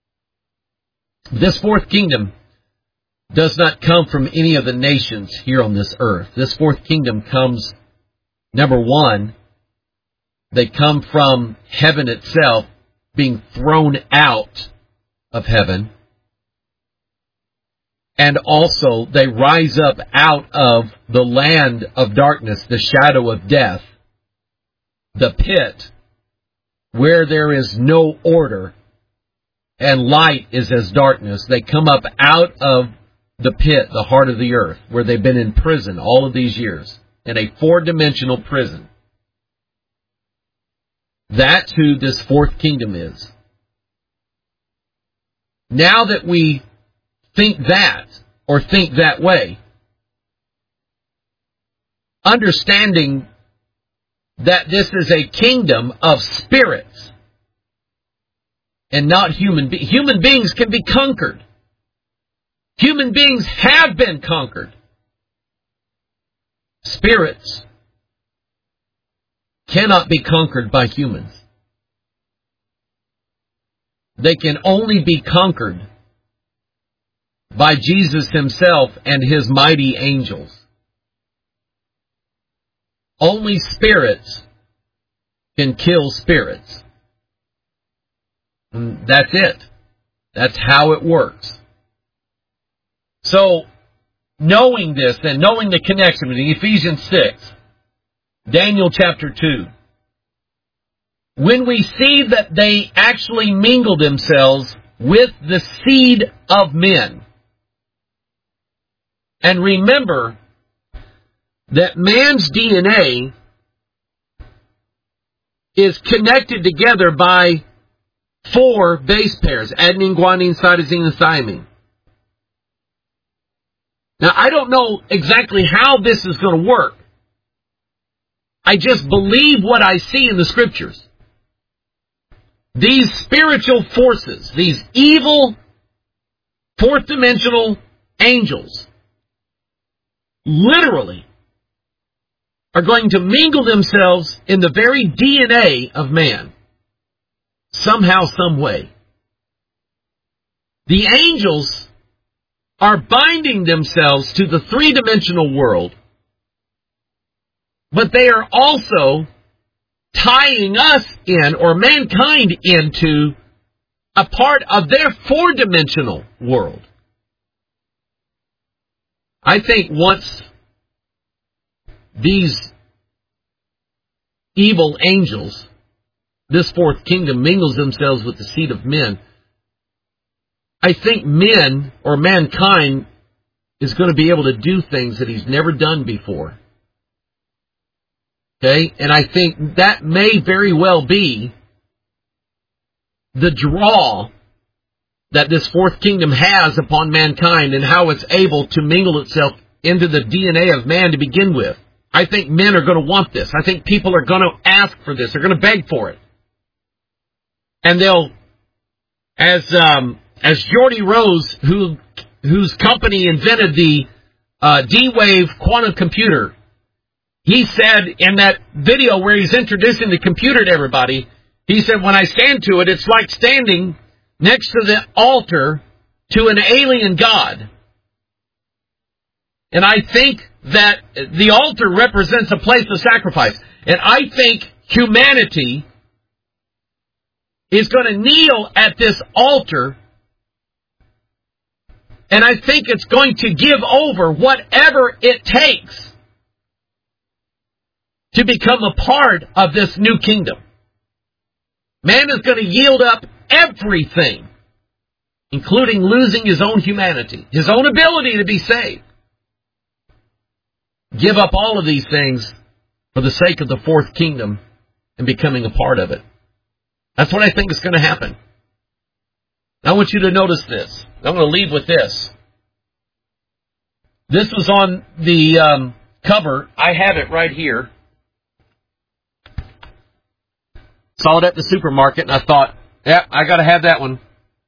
This fourth kingdom does not come from any of the nations here on this earth. This fourth kingdom comes, number one, they come from heaven itself, being thrown out of heaven. And also they rise up out of the land of darkness, the shadow of death, the pit, where there is no order and light is as darkness. They come up out of the pit, the heart of the earth, where they've been in prison all of these years, in a four-dimensional prison. That's who this fourth kingdom is. Now that we think that, or think that way, understanding that this is a kingdom of spirits and not human beings. Human beings can be conquered. Human beings have been conquered. Spirits cannot be conquered by humans. They can only be conquered by Jesus himself and his mighty angels. Only spirits can kill spirits. And that's it. That's how it works. So, knowing this and knowing the connection with Ephesians six, Daniel chapter two, when we see that they actually mingle themselves with the seed of men, and remember that man's D N A is connected together by four base pairs, adenine, guanine, cytosine, and thymine. Now, I don't know exactly how this is going to work. I just believe what I see in the Scriptures. These spiritual forces, these evil, fourth-dimensional angels, literally are going to mingle themselves in the very D N A of man. Somehow, some way. The angels are binding themselves to the three-dimensional world, but they are also tying us in, or mankind into, a part of their four-dimensional world. I think once these evil angels, this fourth kingdom, mingles themselves with the seed of men, I think men, or mankind, is going to be able to do things that he's never done before. Okay? And I think that may very well be the draw that this fourth kingdom has upon mankind and how it's able to mingle itself into the D N A of man to begin with. I think men are going to want this. I think people are going to ask for this. They're going to beg for it. And they'll, as um, as Geordie Rose, who whose company invented the uh, D-Wave quantum computer, he said in that video where he's introducing the computer to everybody, he said, when I stand to it, it's like standing next to the altar to an alien god. And I think that the altar represents a place of sacrifice. And I think humanity is going to kneel at this altar, and I think it's going to give over whatever it takes to become a part of this new kingdom. Man is going to yield up everything, including losing his own humanity, his own ability to be saved. Give up all of these things for the sake of the fourth kingdom and becoming a part of it. That's what I think is going to happen. I want you to notice this. I'm going to leave with this. This was on the um, cover. I have it right here. Saw it at the supermarket, and I thought, yeah, I got to have that one.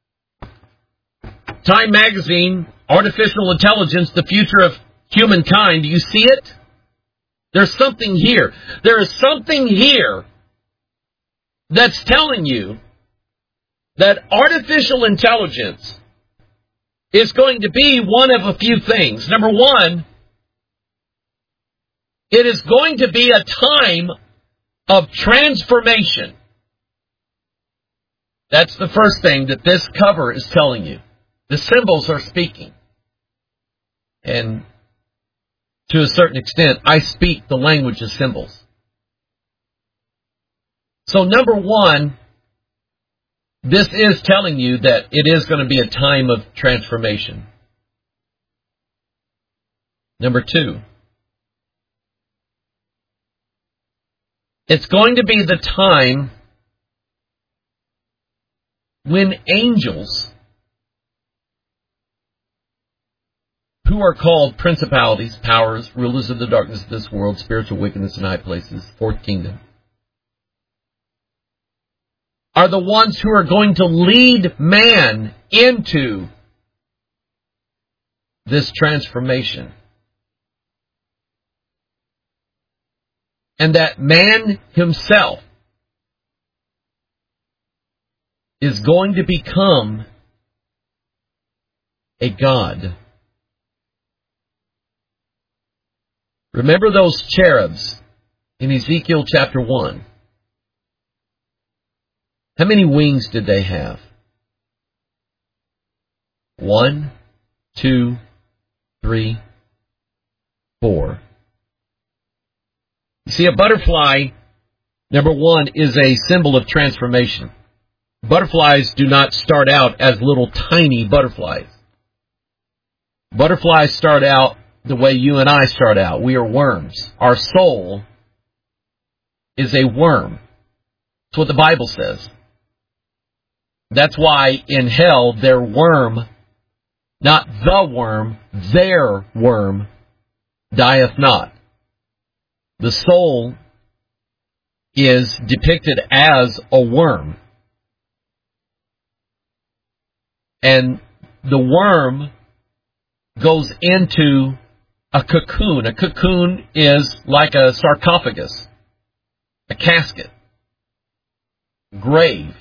Time Magazine, Artificial Intelligence, the Future of Humankind. Do you see it? There's something here. There is something here that's telling you that artificial intelligence is going to be one of a few things. Number one, it is going to be a time of transformation. That's the first thing that this cover is telling you. The symbols are speaking. And to a certain extent, I speak the language of symbols. So number one, this is telling you that it is going to be a time of transformation. Number two, it's going to be the time when angels, who are called principalities, powers, rulers of the darkness of this world, spiritual wickedness in high places, fourth kingdom, are the ones who are going to lead man into this transformation. And that man himself is going to become a god. Remember those cherubs in Ezekiel chapter one. How many wings did they have? One, two, three, four. You see, a butterfly, number one, is a symbol of transformation. Butterflies do not start out as little tiny butterflies. Butterflies start out the way you and I start out. We are worms. Our soul is a worm. That's what the Bible says. That's why in hell their worm, not the worm, their worm, dieth not. The soul is depicted as a worm. And the worm goes into a cocoon. A cocoon is like a sarcophagus, a casket, grave.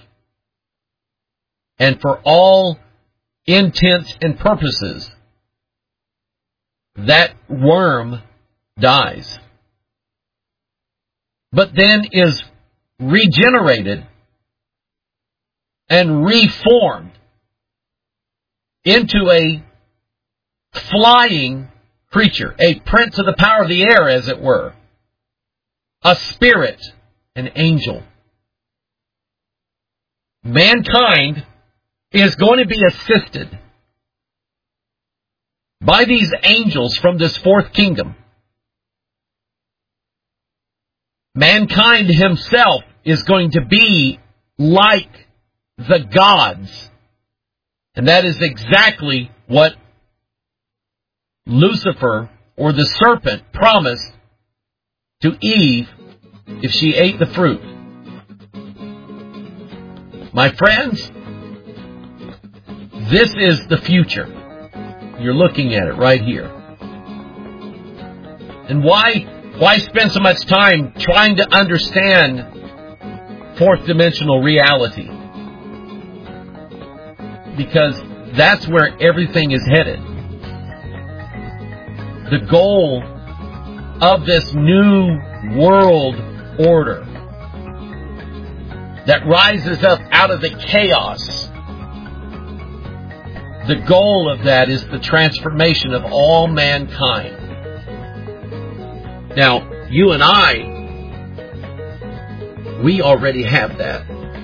And for all intents and purposes, that worm dies. But then is regenerated and reformed into a flying creature, a prince of the power of the air, as it were, a spirit, an angel. Mankind is going to be assisted by these angels from this fourth kingdom. Mankind himself is going to be like the gods. And that is exactly what Lucifer, or the serpent, promised to Eve if she ate the fruit. My friends, this is the future. You're looking at it right here. And why, why spend so much time trying to understand fourth dimensional reality? Because that's where everything is headed. The goal of this new world order that rises up out of the chaos, the goal of that is the transformation of all mankind. Now, you and I, we already have that.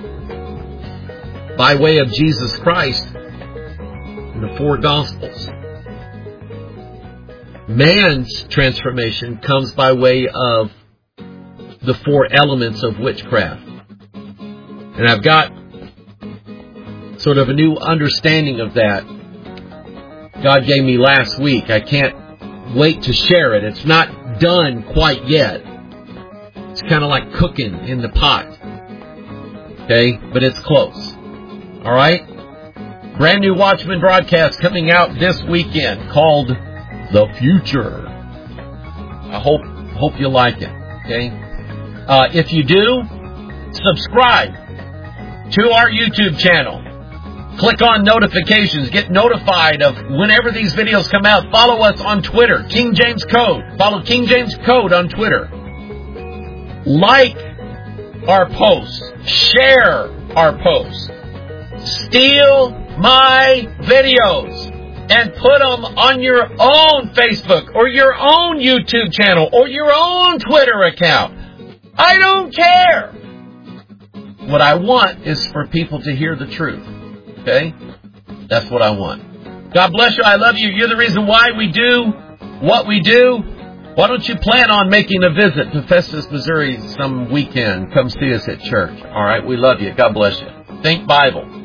By way of Jesus Christ in the four Gospels. Man's transformation comes by way of the four elements of witchcraft. And I've got sort of a new understanding of that God gave me last week. I can't wait to share it. It's not done quite yet. It's kind of like cooking in the pot. Okay? But it's close. All right? Brand new Watchman broadcast coming out this weekend called The Future. I hope hope you like it. Okay? Uh, if you do, subscribe to our YouTube channel. Click on notifications. Get notified of whenever these videos come out. Follow us on Twitter, King James Code. Follow King James Code on Twitter. Like our posts. Share our posts. steal my videos and put them on your own Facebook or your own YouTube channel or your own Twitter account. I don't care. What I want is for people to hear the truth. Okay? That's what I want. God bless you. I love you. You're the reason why we do what we do. Why don't you plan on making a visit to Festus, Missouri some weekend? Come see us at church. All right? We love you. God bless you. Think Bible.